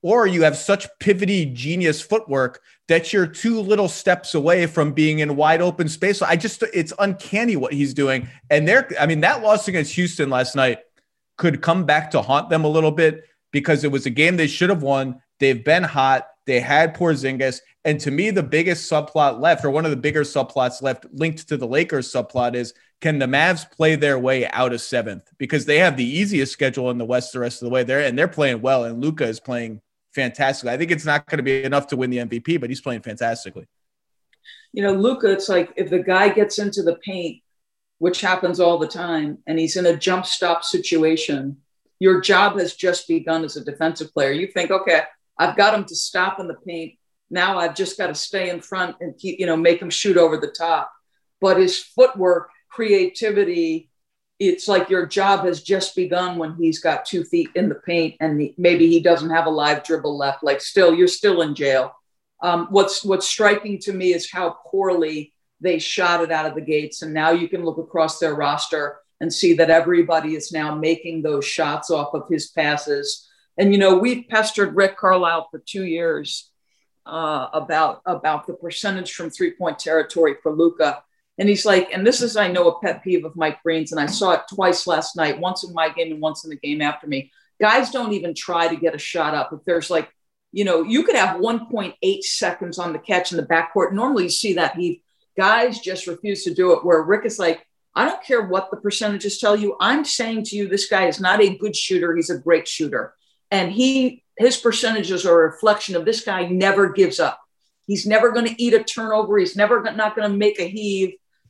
or you have such pivoty genius footwork that you're two little steps away from being in wide open space. I just, it's uncanny what he's doing. And they're, I mean, that loss against Houston last night could come back to haunt them a little bit because it was a game they should have won. They've been hot. They had Porzingis. And to me, the biggest subplot left, or one of the bigger subplots left linked to the Lakers subplot, is can the Mavs play their way out of seventh? Because they have the easiest schedule in the West the rest of the way there, and they're playing well, and Luka is playing fantastically. I think it's not going to be enough to win the M V P, but he's playing fantastically. You know, Luka, it's like if the guy gets into the paint, which happens all the time, and he's in a jump stop situation, your job has just begun as a defensive player. You think, okay, I've got him to stop in the paint. Now I've just got to stay in front and keep, you know, make him shoot over the top. But his footwork, creativity, it's like your job has just begun when he's got two feet in the paint and he, maybe he doesn't have a live dribble left. Like still, you're still in jail. Um, what's what's striking to me is how poorly they shot it out of the gates. And now you can look across their roster and see that everybody is now making those shots off of his passes. And, you know, we've pestered Rick Carlisle for two years uh, about, about the percentage from three-point territory for Luka. And he's like, and this is, I know, a pet peeve of Mike Breen's, and I saw it twice last night, once in my game and once in the game after me. Guys don't even try to get a shot up. If there's like, you know, you could have one point eight seconds on the catch in the backcourt. Normally you see that. He guys just refuse to do it, where Rick is like, I don't care what the percentages tell you. I'm saying to you, this guy is not a good shooter. He's a great shooter. And he, his percentages are a reflection of this guy never gives up. He's never going to eat a turnover. He's never not going to make a heave.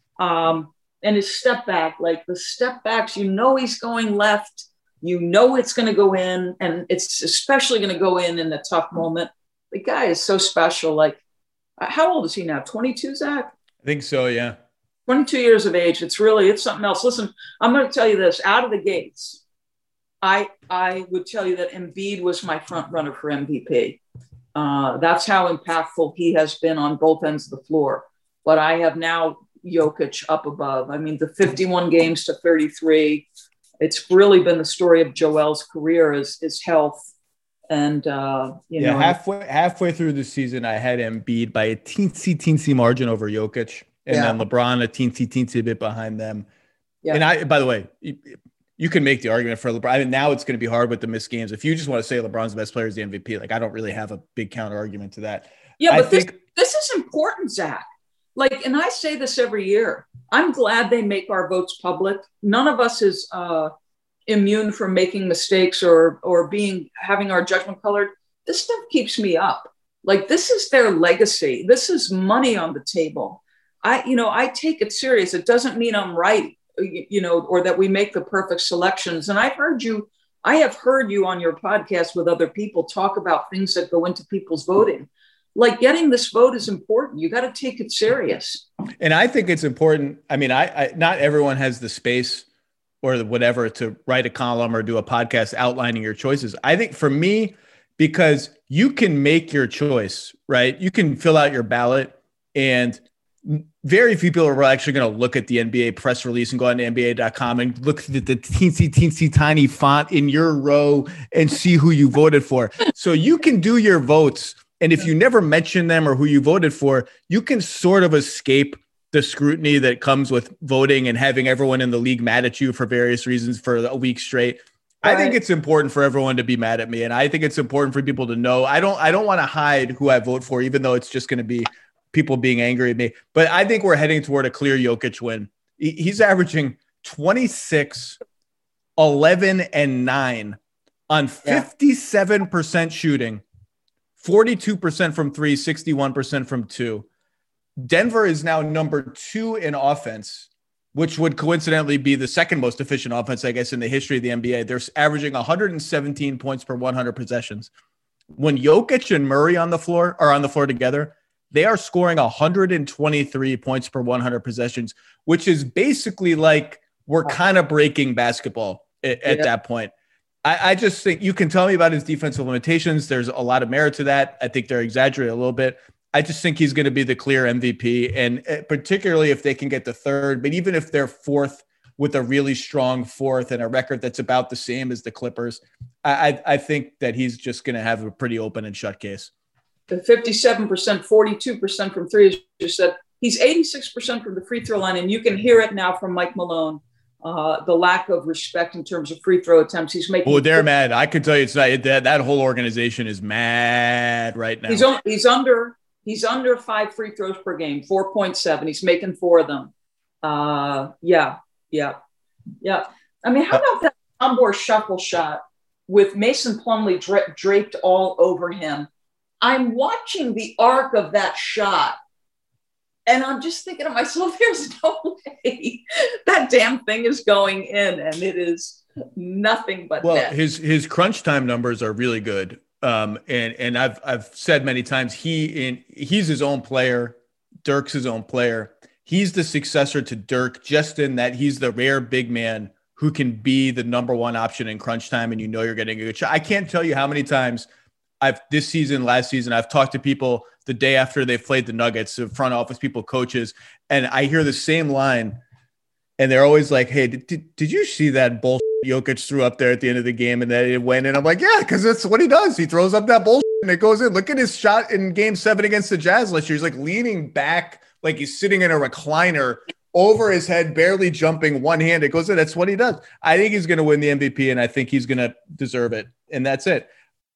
Um, and his step back, like the step backs, you know, he's going left, you know, it's going to go in, and it's especially going to go in in the tough moment. The guy is so special. Like, how old is he now? twenty-two, Zach? I think so. Yeah. twenty-two years of age. It's really, it's something else. Listen, I'm going to tell you this out of the gates. I, I would tell you that Embiid was my front runner for M V P. Uh, that's how impactful he has been on both ends of the floor. But I have now Jokic up above. I mean, the fifty-one games to thirty-three, it's really been the story of Joel's career is, is health. And, uh, you yeah, know, halfway, halfway through the season, I had Embiid by a teensy, teensy margin over Jokic. And yeah. then LeBron a teensy, teensy bit behind them. Yeah. And I, by the way, you, you can make the argument for LeBron. I mean, now it's going to be hard with the missed games. If you just want to say LeBron's the best player is the M V P, like I don't really have a big counter argument to that. Yeah, I but think, this, this is important, Zach. Like, and I say this every year, I'm glad they make our votes public. None of us is uh, immune from making mistakes or, or being, having our judgment colored. This stuff keeps me up. Like, this is their legacy. This is money on the table. I, you know, I take it serious. It doesn't mean I'm right, you know, or that we make the perfect selections. And I've heard you, I have heard you on your podcast with other people talk about things that go into people's voting. Like getting this vote is important. You got to take it serious. And I think it's important. I mean, I, I not everyone has the space or whatever to write a column or do a podcast outlining your choices. I think for me, because you can make your choice, right? You can fill out your ballot, and very few people are actually going to look at the N B A press release and go on to N B A dot com and look at the teensy, teensy, tiny font in your row and see who you voted for. So you can do your votes. And if you never mention them or who you voted for, you can sort of escape the scrutiny that comes with voting and having everyone in the league mad at you for various reasons for a week straight. Right. I think it's important for everyone to be mad at me. And I think it's important for people to know, I don't, I don't want to hide who I vote for, even though it's just going to be people being angry at me. But I think we're heading toward a clear Jokic win. He's averaging twenty-six, eleven, and nine on fifty-seven percent shooting, forty-two percent from three, sixty-one percent from two. Denver is now number two in offense, which would coincidentally be the second most efficient offense, I guess, in the history of the N B A. They're averaging one hundred seventeen points per one hundred possessions. When Jokic and Murray on the floor are on the floor together, they are scoring one hundred twenty-three points per one hundred possessions, which is basically like we're kind of breaking basketball at, at yeah. that point. I, I just think you can tell me about his defensive limitations. There's a lot of merit to that. I think they're exaggerating a little bit. I just think he's going to be the clear M V P, and particularly if they can get the third, but even if they're fourth with a really strong fourth and a record that's about the same as the Clippers. I, I, I think that he's just going to have a pretty open and shut case. The fifty-seven percent, forty-two percent from three, as you said. He's eighty-six percent from the free throw line, and you can hear it now from Mike Malone. Uh, the lack of respect in terms of free throw attempts. He's making. Oh, they're mad. I can tell you, it's not that that whole organization is mad right now. He's on, he's under he's under five free throws per game, four point seven. He's making four of them. Uh, yeah, yeah, yeah. I mean, how about that Tambor shuffle shot with Mason Plumlee dra- draped all over him? I'm watching the arc of that shot, and I'm just thinking to myself, there's no way that damn thing is going in, and it is nothing but well, net. his his crunch time numbers are really good. Um, and and I've I've said many times he in he's his own player. Dirk's his own player. He's the successor to Dirk, just in that he's the rare big man who can be the number one option in crunch time, and you know you're getting a good shot. I can't tell you how many times I've this season, last season, I've talked to people the day after they've played the Nuggets, the front office people, coaches, and I hear the same line, and they're always like, "Hey, did, did, did you see that bullshit Jokic threw up there at the end of the game?" And then it went in. I'm like, "Yeah, because that's what he does. He throws up that bullshit and it goes in." Look at his shot in Game Seven against the Jazz last year. He's like leaning back, like he's sitting in a recliner, over his head, barely jumping, one hand. It goes in. That's what he does. I think he's going to win the M V P, and I think he's going to deserve it. And that's it.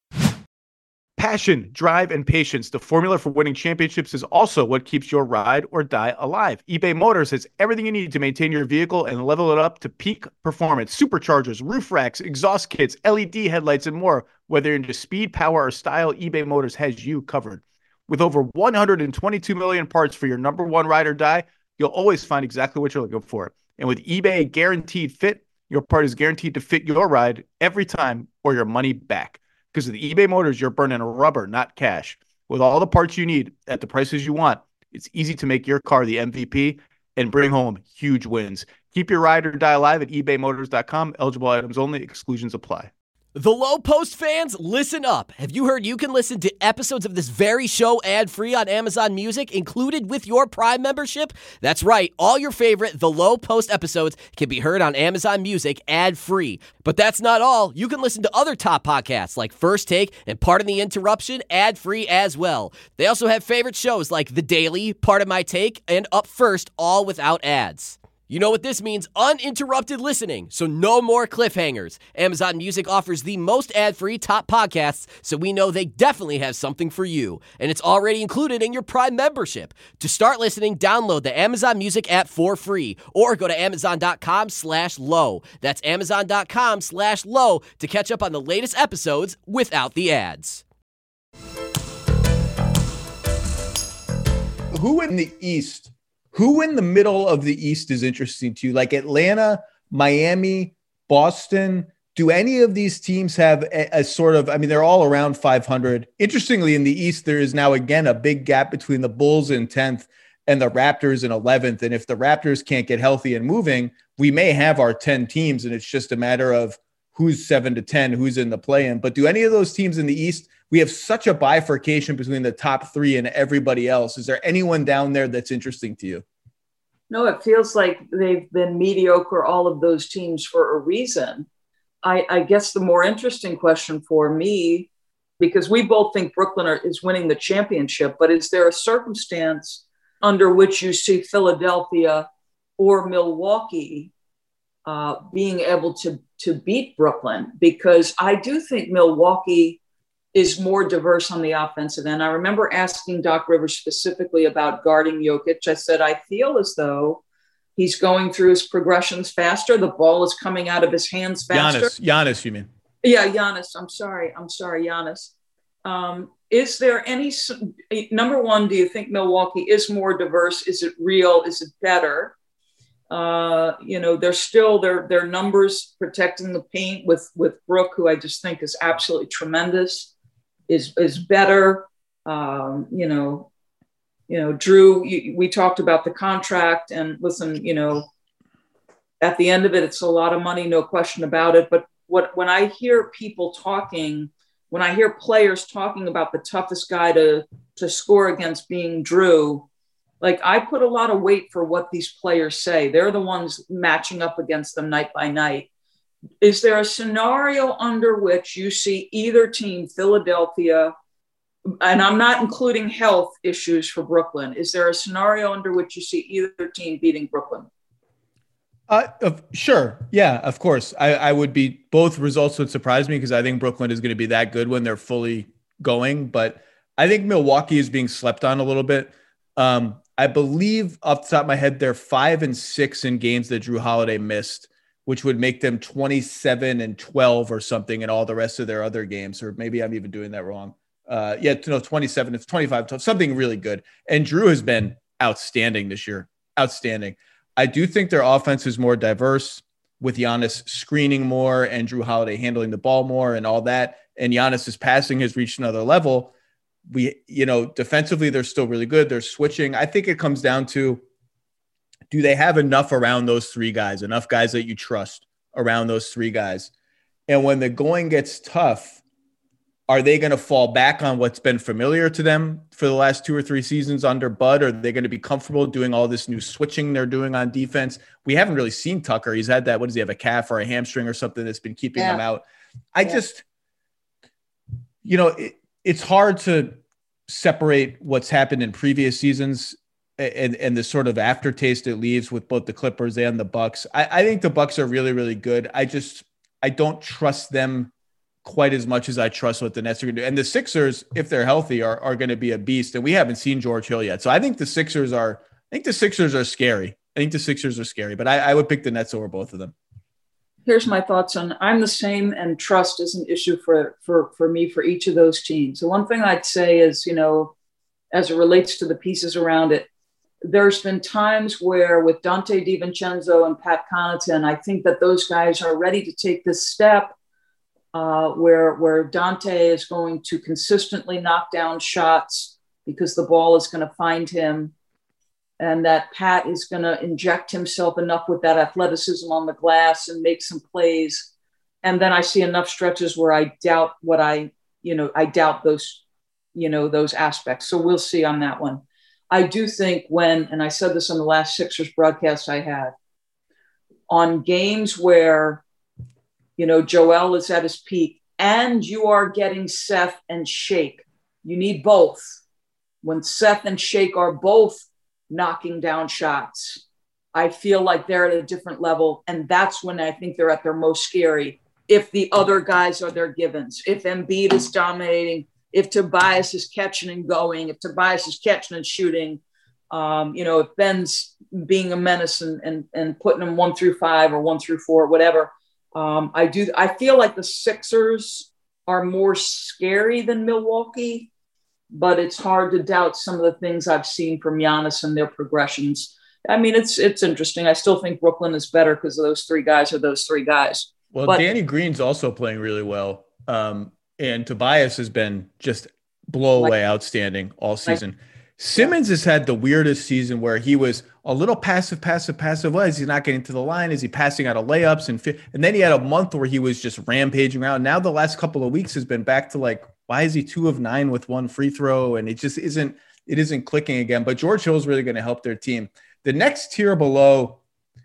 Passion, drive, and patience. The formula for winning championships is also what keeps your ride or die alive. eBay Motors has everything you need to maintain your vehicle and level it up to peak performance. Superchargers, roof racks, exhaust kits, L E D headlights, and more. Whether you're into speed, power, or style, eBay Motors has you covered. With over one hundred twenty-two million parts for your number one ride or die, you'll always find exactly what you're looking for. And with eBay Guaranteed Fit, your part is guaranteed to fit your ride every time or your money back. Because with eBay Motors, you're burning rubber, not cash. With all the parts you need at the prices you want, it's easy to make your car the M V P and bring home huge wins. Keep your ride or die alive at ebay motors dot com. Eligible items only. Exclusions apply. The Low Post fans, listen up. Have you heard you can listen to episodes of this very show ad-free on Amazon Music, included with your Prime membership? That's right. All your favorite The Low Post episodes can be heard on Amazon Music ad-free. But that's not all. You can listen to other top podcasts like First Take and Pardon the Interruption ad-free as well. They also have favorite shows like The Daily, Pardon My Take, and Up First, all without ads. You know what this means? Uninterrupted listening, so no more cliffhangers. Amazon Music offers the most ad-free top podcasts, so we know they definitely have something for you. And it's already included in your Prime membership. To start listening, download the Amazon Music app for free, or go to amazon.com slash low. That's amazon.com slash low to catch up on the latest episodes without the ads. Who in the East? Who in the middle of the East is interesting to you? Like Atlanta, Miami, Boston. Do any of these teams have a, a sort of, I mean, they're all around five hundred. Interestingly, in the East, there is now, again, a big gap between the Bulls in tenth and the Raptors in eleventh. And if the Raptors can't get healthy and moving, we may have our ten teams, and it's just a matter of who's seven to ten, who's in the play-in. But do any of those teams in the East, we have such a bifurcation between the top three and everybody else. Is there anyone down there that's interesting to you? No, it feels like they've been mediocre, all of those teams, for a reason. I, I guess the more interesting question for me, because we both think Brooklyn are, is winning the championship, but is there a circumstance under which you see Philadelphia or Milwaukee uh, being able to, to beat Brooklyn? Because I do think Milwaukee is more diverse on the offensive end. I remember asking Doc Rivers specifically about guarding Jokic. I said, I feel as though he's going through his progressions faster. The ball is coming out of his hands faster. Giannis, Giannis, you mean? Yeah, Giannis. I'm sorry. I'm sorry, Giannis. Um, is there any, number one, do you think Milwaukee is more diverse? Is it real? Is it better? Uh, you know, they're still their their numbers protecting the paint with with Brook, who I just think is absolutely tremendous. Is is better, um, you know, you know, Drew, you, we talked about the contract, and listen, you know, at the end of it, it's a lot of money, no question about it. But what, when I hear people talking, when I hear players talking about the toughest guy to, to score against being Drew, Like, I put a lot of weight for what these players say. They're the ones matching up against them night by night. Is there a scenario under which you see either team, Philadelphia, and I'm not including health issues for Brooklyn, is there a scenario under which you see either team beating Brooklyn? Uh, of, sure. Yeah, of course. I, I would be, both results would surprise me because I think Brooklyn is going to be that good when they're fully going. But I think Milwaukee is being slept on a little bit. Um, I believe off the top of my head, they're five and six in games that Drew Holiday missed, which would make them twenty-seven and twelve or something in all the rest of their other games. Or maybe I'm even doing that wrong. Uh, yeah, no, twenty-seven, it's twenty-five, something really good. And Drew has been outstanding this year. Outstanding. I do think their offense is more diverse with Giannis screening more and Drew Holiday handling the ball more and all that. And Giannis's passing has reached another level. We, you know, defensively, they're still really good. They're switching. I think it comes down to, do they have enough around those three guys, enough guys that you trust around those three guys? And when the going gets tough, are they going to fall back on what's been familiar to them for the last two or three seasons under Bud? Or are they going to be comfortable doing all this new switching they're doing on defense? We haven't really seen Tucker. He's had that. What does he have? A calf or a hamstring or something that's been keeping yeah. him out. I yeah. just, you know, it, it's hard to separate what's happened in previous seasons and, and the sort of aftertaste it leaves with both the Clippers and the Bucks. I, I think the Bucks are really, really good. I just, I don't trust them quite as much as I trust what the Nets are going to do. And the Sixers, if they're healthy, are, are going to be a beast. And we haven't seen George Hill yet. So I think the Sixers are, I think the Sixers are scary. I think the Sixers are scary, but I, I would pick the Nets over both of them. Here's my thoughts on, I'm the same, and trust is an issue for, for, for me, for each of those teams. The one thing I'd say is, you know, as it relates to the pieces around it, there's been times where with Dante DiVincenzo and Pat Connaughton, I think that those guys are ready to take this step uh, where, where Dante is going to consistently knock down shots because the ball is going to find him, and that Pat is going to inject himself enough with that athleticism on the glass and make some plays. And then I see enough stretches where I doubt what I, you know, I doubt those, you know, those aspects. So we'll see on that one. I do think when, and I said this on the last Sixers broadcast I had, on games where, you know, Joel is at his peak and you are getting Seth and Shake, you need both. When Seth and Shake are both knocking down shots, I feel like they're at a different level. And that's when I think they're at their most scary. If the other guys are their givens, if Embiid is dominating, if Tobias is catching and going, if Tobias is catching and shooting, um, you know, if Ben's being a menace and, and, and putting them one through five or one through four, whatever. Um, I do. I feel like the Sixers are more scary than Milwaukee, but it's hard to doubt some of the things I've seen from Giannis and their progressions. I mean, it's it's interesting. I still think Brooklyn is better because those three guys are those three guys. Well, but, Danny Green's also playing really well. Um, and Tobias has been just blow away like, outstanding all season. Like, Simmons yeah. has had the weirdest season where he was a little passive, passive, passive. Well, is he not getting to the line? Is he passing out of layups? And, fi- and then he had a month where he was just rampaging around. Now the last couple of weeks has been back to like, why is he two of nine with one free throw? And it just isn't, it isn't clicking again. But George Hill is really going to help their team. The next tier below,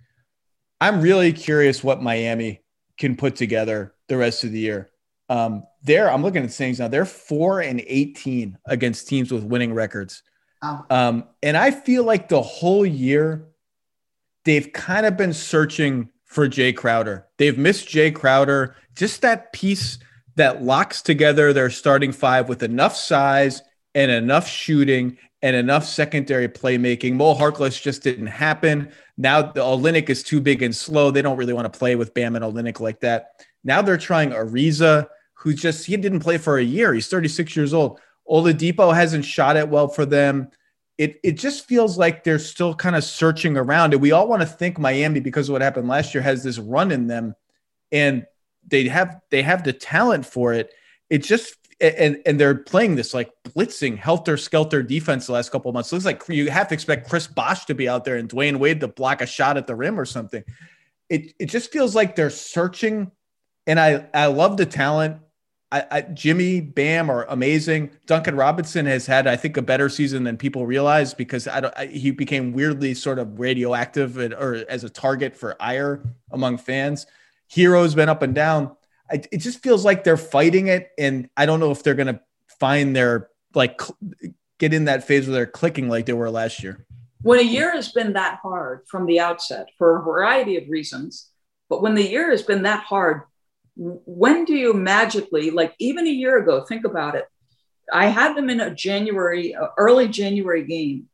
I'm really curious what Miami can put together the rest of the year. Um, they're, I'm looking at things now. They're four and eighteen against teams with winning records. Oh. Um, and I feel like the whole year they've kind of been searching for Jay Crowder. They've missed Jay Crowder, just that piece that locks together their starting five with enough size and enough shooting and enough secondary playmaking. Mo Harkless just didn't happen. Now the Olynyk is too big and slow. They don't really want to play with Bam and Olynyk like that. Now they're trying Ariza, who just, he didn't play for a year. He's thirty-six years old. Oladipo hasn't shot it well for them. It it just feels like they're still kind of searching around. And we all want to think Miami, because of what happened last year, has this run in them, and they have they have the talent for it. It just and and they're playing this like blitzing helter skelter defense the last couple of months. It looks like you have to expect Chris Bosh to be out there and Dwayne Wade to block a shot at the rim or something. It it just feels like they're searching, and I I love the talent. I, I, Jimmy, Bam are amazing. Duncan Robinson has had, I think, a better season than people realize because I don't, I, he became weirdly sort of radioactive and, or as a target for ire among fans. Hero's been up and down. I, it just feels like they're fighting it, and I don't know if they're going to find their like cl- get in that phase where they're clicking like they were last year. When a year has been that hard from the outset for a variety of reasons, but when the year has been that hard, when do you magically, like even a year ago, think about it. I had them in a January, uh, early January game.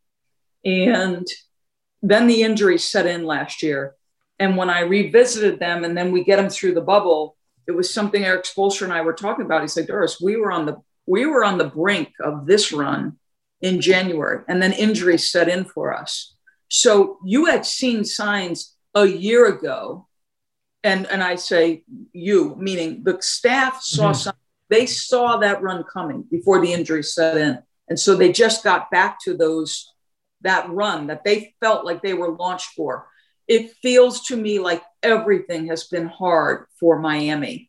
And then the injuries set in last year. And when I revisited them and then we get them through the bubble, it was something Eric Spoelstra and I were talking about. He said, Doris, we were on the, we were on the brink of this run in January, and then injuries set in for us. So you had seen signs a year ago. And, and I say you, meaning the staff saw mm-hmm. something. They saw that run coming before the injury set in. And so they just got back to those, that run that they felt like they were launched for. It feels to me like everything has been hard for Miami.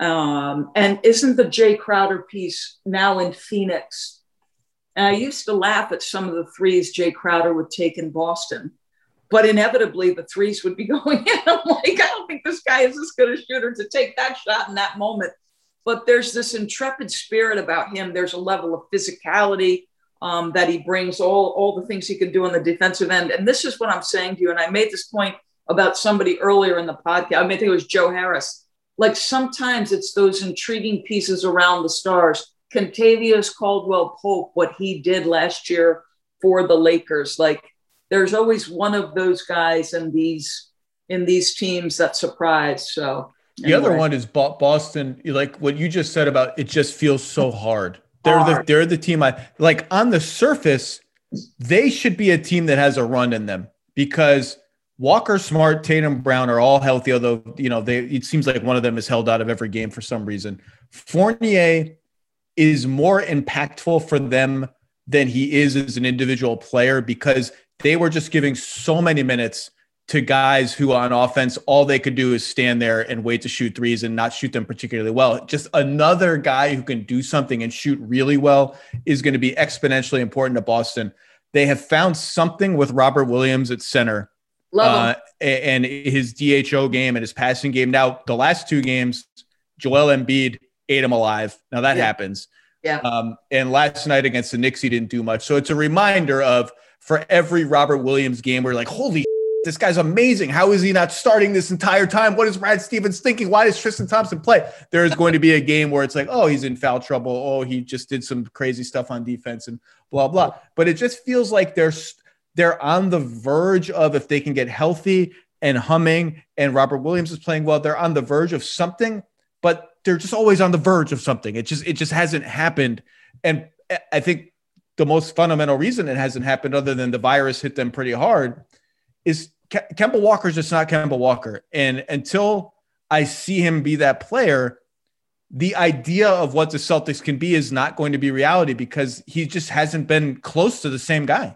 Um, and isn't the Jay Crowder piece now in Phoenix? And I used to laugh at some of the threes Jay Crowder would take in Boston. But inevitably, the threes would be going in. I'm like, I don't think this guy is as good a shooter to take that shot in that moment. But there's this intrepid spirit about him. There's a level of physicality um, that he brings, all, all the things he can do on the defensive end. And this is what I'm saying to you. And I made this point about somebody earlier in the podcast. I mean, I think it was Joe Harris. Like sometimes it's those intriguing pieces around the stars. Kentavious Caldwell-Pope, what he did last year for the Lakers, like, there's always one of those guys in these in these teams that surprise. So anyway. The other one is Boston. Like what you just said about it, just feels so hard. They're hard. the they're the team. I like on the surface, they should be a team that has a run in them because Walker, Smart, Tatum, Brown are all healthy. Although you know they, it seems like one of them is held out of every game for some reason. Fournier is more impactful for them than he is as an individual player because they were just giving so many minutes to guys who on offense, all they could do is stand there and wait to shoot threes and not shoot them particularly well. Just another guy who can do something and shoot really well is going to be exponentially important to Boston. They have found something with Robert Williams at center uh, and his D H O game and his passing game. Now, the last two games, Joel Embiid ate him alive. Now that yeah. happens. Yeah. Um, and last night against the Knicks, he didn't do much. So it's a reminder of, for every Robert Williams game, we're like, holy, this guy's amazing. How is he not starting this entire time? What is Brad Stevens thinking? Why does Tristan Thompson play? There is going to be a game where it's like, oh, he's in foul trouble. Oh, he just did some crazy stuff on defense and blah, blah. But it just feels like they're, they're on the verge of, if they can get healthy and humming and Robert Williams is playing well, they're on the verge of something, but they're just always on the verge of something. It just, it just hasn't happened. And I think the most fundamental reason it hasn't happened, other than the virus hit them pretty hard, is Ke- Kemba Walker is just not Kemba Walker. And until I see him be that player, the idea of what the Celtics can be is not going to be reality because he just hasn't been close to the same guy.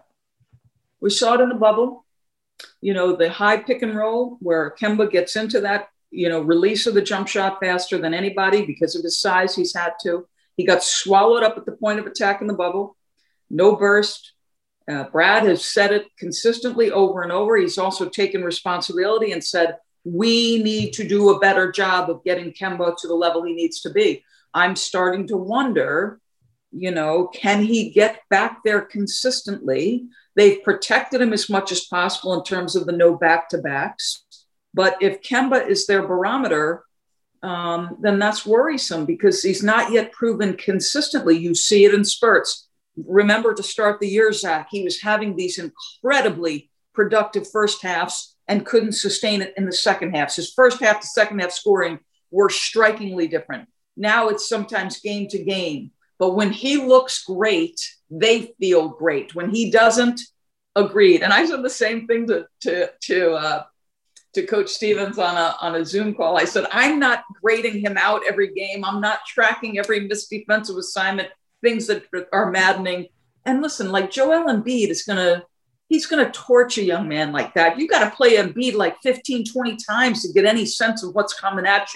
We saw it in the bubble, you know, the high pick and roll where Kemba gets into that, you know, release of the jump shot faster than anybody because of his size. He's had to. He got swallowed up at the point of attack in the bubble. No burst. Uh, Brad has said it consistently over and over. He's also taken responsibility and said, we need to do a better job of getting Kemba to the level he needs to be. I'm starting to wonder, you know, can he get back there consistently? They've protected him as much as possible in terms of the no back-to-backs. But if Kemba is their barometer, um, then that's worrisome because he's not yet proven consistently. You see it in spurts. Remember to start the year, Zach, he was having these incredibly productive first halves and couldn't sustain it in the second half. His first half to second half scoring were strikingly different. Now it's sometimes game to game. But when he looks great, they feel great. When he doesn't, agreed. And I said the same thing to to to uh, to Coach Stevens on a on a Zoom call. I said, I'm not grading him out every game. I'm not tracking every missed defensive assignment. Things that are maddening. And listen, like Joel Embiid is going to, he's going to torch a young man like that. You got to play Embiid like fifteen, twenty times to get any sense of what's coming at you.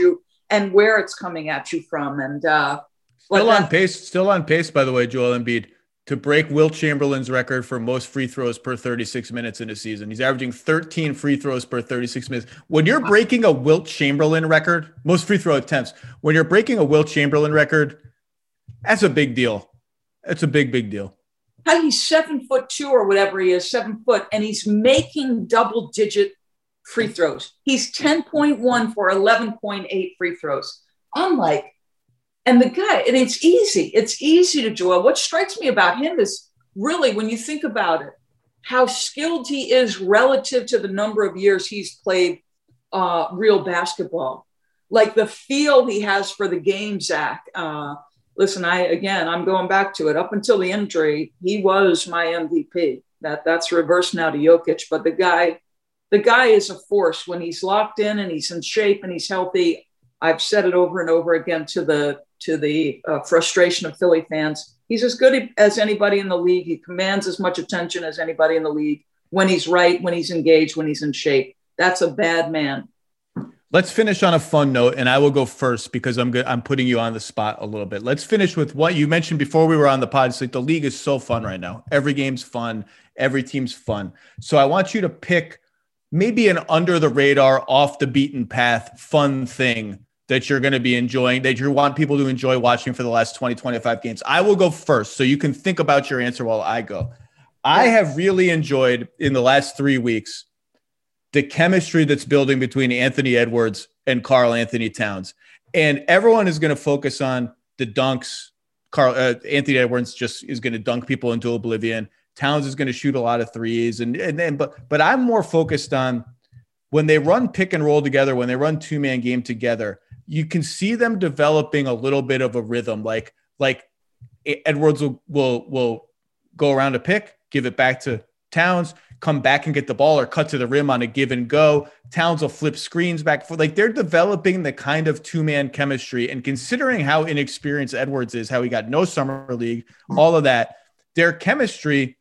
and where it's coming at you from. And uh, still that, on pace, still on pace, by the way, Joel Embiid, to break Wilt Chamberlain's record for most free throws per thirty-six minutes in a season. He's averaging thirteen free throws per thirty-six minutes. When you're breaking a Wilt Chamberlain record, most free throw attempts, when you're breaking a Wilt Chamberlain record, that's a big deal. That's a big, big deal. How he's seven foot two or whatever he is, seven foot, and he's making double digit free throws. He's ten point one for eleven point eight free throws. I'm like, and the guy, and it's easy. It's easy to Joel. What strikes me about him is really, when you think about it, how skilled he is relative to the number of years he's played uh, real basketball. Like the feel he has for the game, Zach. Uh, listen, I, again, I'm going back to it. Up until the injury, he was my M V P. That that's reversed now to Jokic, but the guy, the guy is a force when he's locked in and he's in shape and he's healthy. I've said it over and over again to the to the uh, frustration of Philly fans. He's as good as anybody in the league. He commands as much attention as anybody in the league when he's right, when he's engaged, when he's in shape. That's a bad man. Let's finish on a fun note, and I will go first because I'm good. I'm putting you on the spot a little bit. Let's finish with what you mentioned before we were on the pod. It's like the league is so fun right now. Every game's fun. Every team's fun. So I want you to pick maybe an under the radar, off the beaten path, fun thing that you're going to be enjoying, that you want people to enjoy watching for the last twenty, twenty-five games. I will go first, so you can think about your answer while I go. I have really enjoyed in the last three weeks the chemistry that's building between Anthony Edwards and Karl Anthony Towns. And everyone is going to focus on the dunks. Carl uh, Anthony Edwards just is going to dunk people into oblivion. Towns is going to shoot a lot of threes. And, and then, but, but I'm more focused on when they run pick and roll together, when they run two-man game together, you can see them developing a little bit of a rhythm. Like, like Edwards will, will, will go around a pick, give it back to Towns, come back and get the ball or cut to the rim on a give and go. Towns will flip screens back for like they're developing the kind of two-man chemistry. And considering how inexperienced Edwards is, how he got no summer league, all of that, their chemistry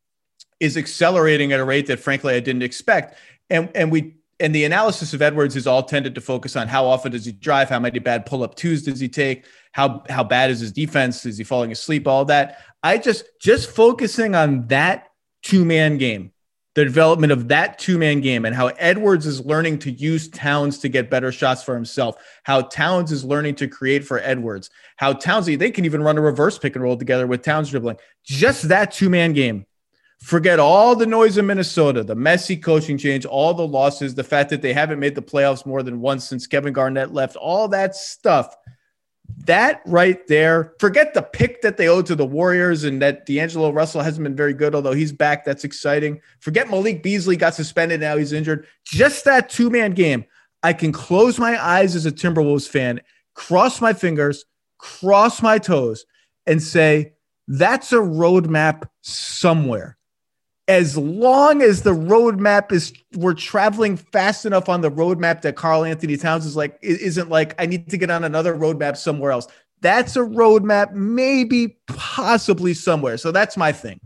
is accelerating at a rate that frankly I didn't expect. And, and we, and the analysis of Edwards is all tended to focus on how often does he drive, how many bad pull-up twos does he take, how how bad is his defense, is he falling asleep, all that. I just just focusing on that two-man game, the development of that two-man game, and how Edwards is learning to use Towns to get better shots for himself, how Towns is learning to create for Edwards, how Towns, they can even run a reverse pick and roll together with Towns dribbling. Just that two-man game. Forget all the noise in Minnesota, the messy coaching change, all the losses, the fact that they haven't made the playoffs more than once since Kevin Garnett left, all that stuff. That right there, forget the pick that they owed to the Warriors and that D'Angelo Russell hasn't been very good, although he's back. That's exciting. Forget Malik Beasley got suspended. Now he's injured. Just that two-man game. I can close my eyes as a Timberwolves fan, cross my fingers, cross my toes, and say, that's a roadmap somewhere. As long as the roadmap is, we're traveling fast enough on the roadmap that Karl Anthony Towns is like, isn't like, I need to get on another roadmap somewhere else. That's a roadmap, maybe, possibly somewhere. So that's my thing.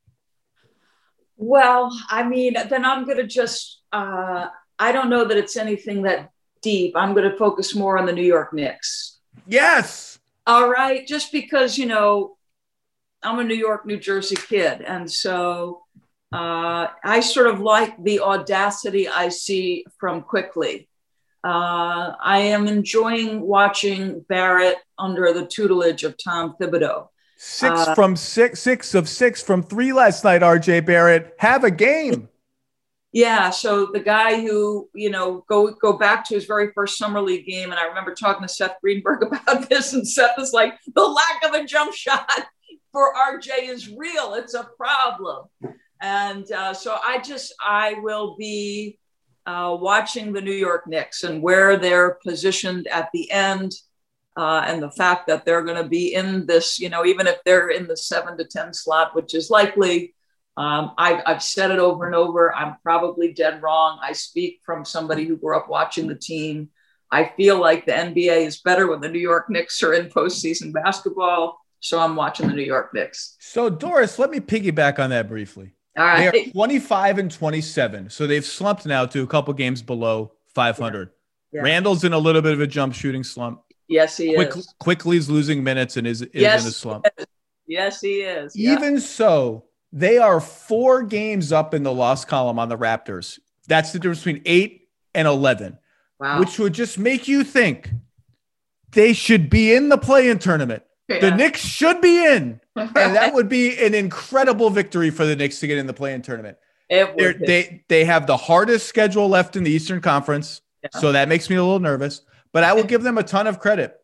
Well, I mean, then I'm going to just, uh, I don't know that it's anything that deep. I'm going to focus more on the New York Knicks. Yes. All right. Just because, you know, I'm a New York, New Jersey kid. And so Uh, I sort of like the audacity I see from Quickley. Uh, I am enjoying watching Barrett under the tutelage of Tom Thibodeau. Six uh, from six, six of six from three last night, R J Barrett. Have a game. Yeah, so the guy who, you know, go go back to his very first summer league game, and I remember talking to Seth Greenberg about this, and Seth is like, the lack of a jump shot for R J is real. It's a problem. And uh, so I just, I will be uh, watching the New York Knicks and where they're positioned at the end uh, and the fact that they're going to be in this, you know, even if they're in the seven to ten slot, which is likely. Um, I've, I've said it over and over. I'm probably dead wrong. I speak from somebody who grew up watching the team. I feel like the N B A is better when the New York Knicks are in postseason basketball. So I'm watching the New York Knicks. So Doris, let me piggyback on that briefly. All right. They are twenty-five and twenty-seven. So they've slumped now to a couple games below five hundred. Yeah. Randall's in a little bit of a jump shooting slump. Yes, he Quick, is. Quickly's losing minutes and is, is yes, in a slump. He yes, he is. Even yeah. so, they are four games up in the loss column on the Raptors. That's the difference between eight and eleven, wow. which would just make you think they should be in the play-in tournament. Yeah. The Knicks should be in, and that would be an incredible victory for the Knicks to get in the play-in tournament. They they have the hardest schedule left in the Eastern Conference, yeah. so that makes me a little nervous. But I will give them a ton of credit.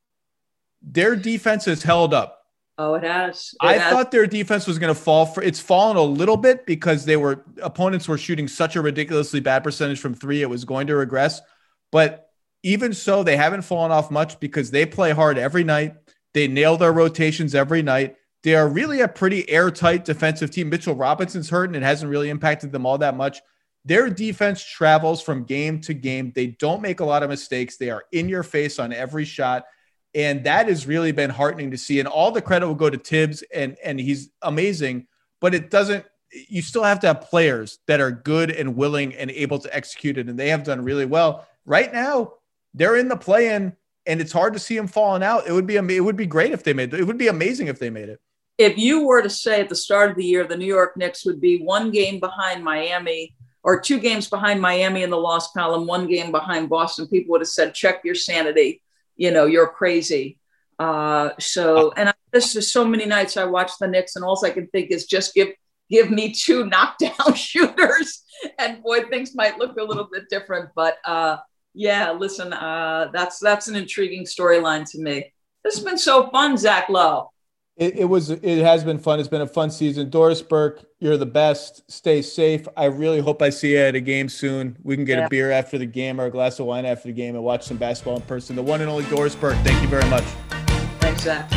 Their defense has held up. Oh, it has. It I has. thought their defense was going to fall for. It's fallen a little bit because they were opponents were shooting such a ridiculously bad percentage from three. It was going to regress, but even so, they haven't fallen off much because they play hard every night. They nail their rotations every night. They are really a pretty airtight defensive team. Mitchell Robinson's hurt and it hasn't really impacted them all that much. Their defense travels from game to game. They don't make a lot of mistakes. They are in your face on every shot. And that has really been heartening to see. And all the credit will go to Tibbs, and, and he's amazing. But it doesn't – you still have to have players that are good and willing and able to execute it, and they have done really well. Right now, they're in the play-in, and it's hard to see them falling out. It would be it would be great if they made it. It would be amazing if they made it. If you were to say at the start of the year the New York Knicks would be one game behind Miami or two games behind Miami in the loss column, one game behind Boston, people would have said, check your sanity. You know, you're crazy. Uh, so, and I, this is so many nights I watch the Knicks, and all I can think is just give give me two knockdown shooters, and boy, things might look a little bit different. But uh, yeah, listen, uh, that's that's an intriguing storyline to me. This has been so fun, Zach Lowe. It, it was. It has been fun. It's been a fun season. Doris Burke, you're the best. Stay safe. I really hope I see you at a game soon. We can get yeah. a beer after the game or a glass of wine after the game and watch some basketball in person. The one and only Doris Burke. Thank you very much. Thanks, Zach.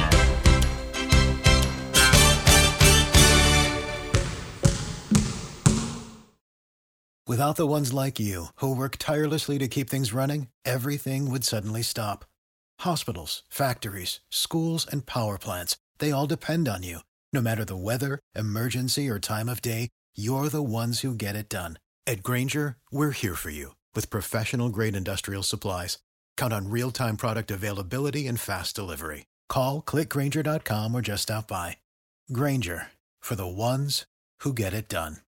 Without the ones like you who work tirelessly to keep things running, everything would suddenly stop. Hospitals, factories, schools, and power plants. They all depend on you. No matter the weather, emergency, or time of day, you're the ones who get it done. At Grainger, we're here for you with professional-grade industrial supplies. Count on real-time product availability and fast delivery. Call, click Grainger dot com, or just stop by. Grainger, for the ones who get it done.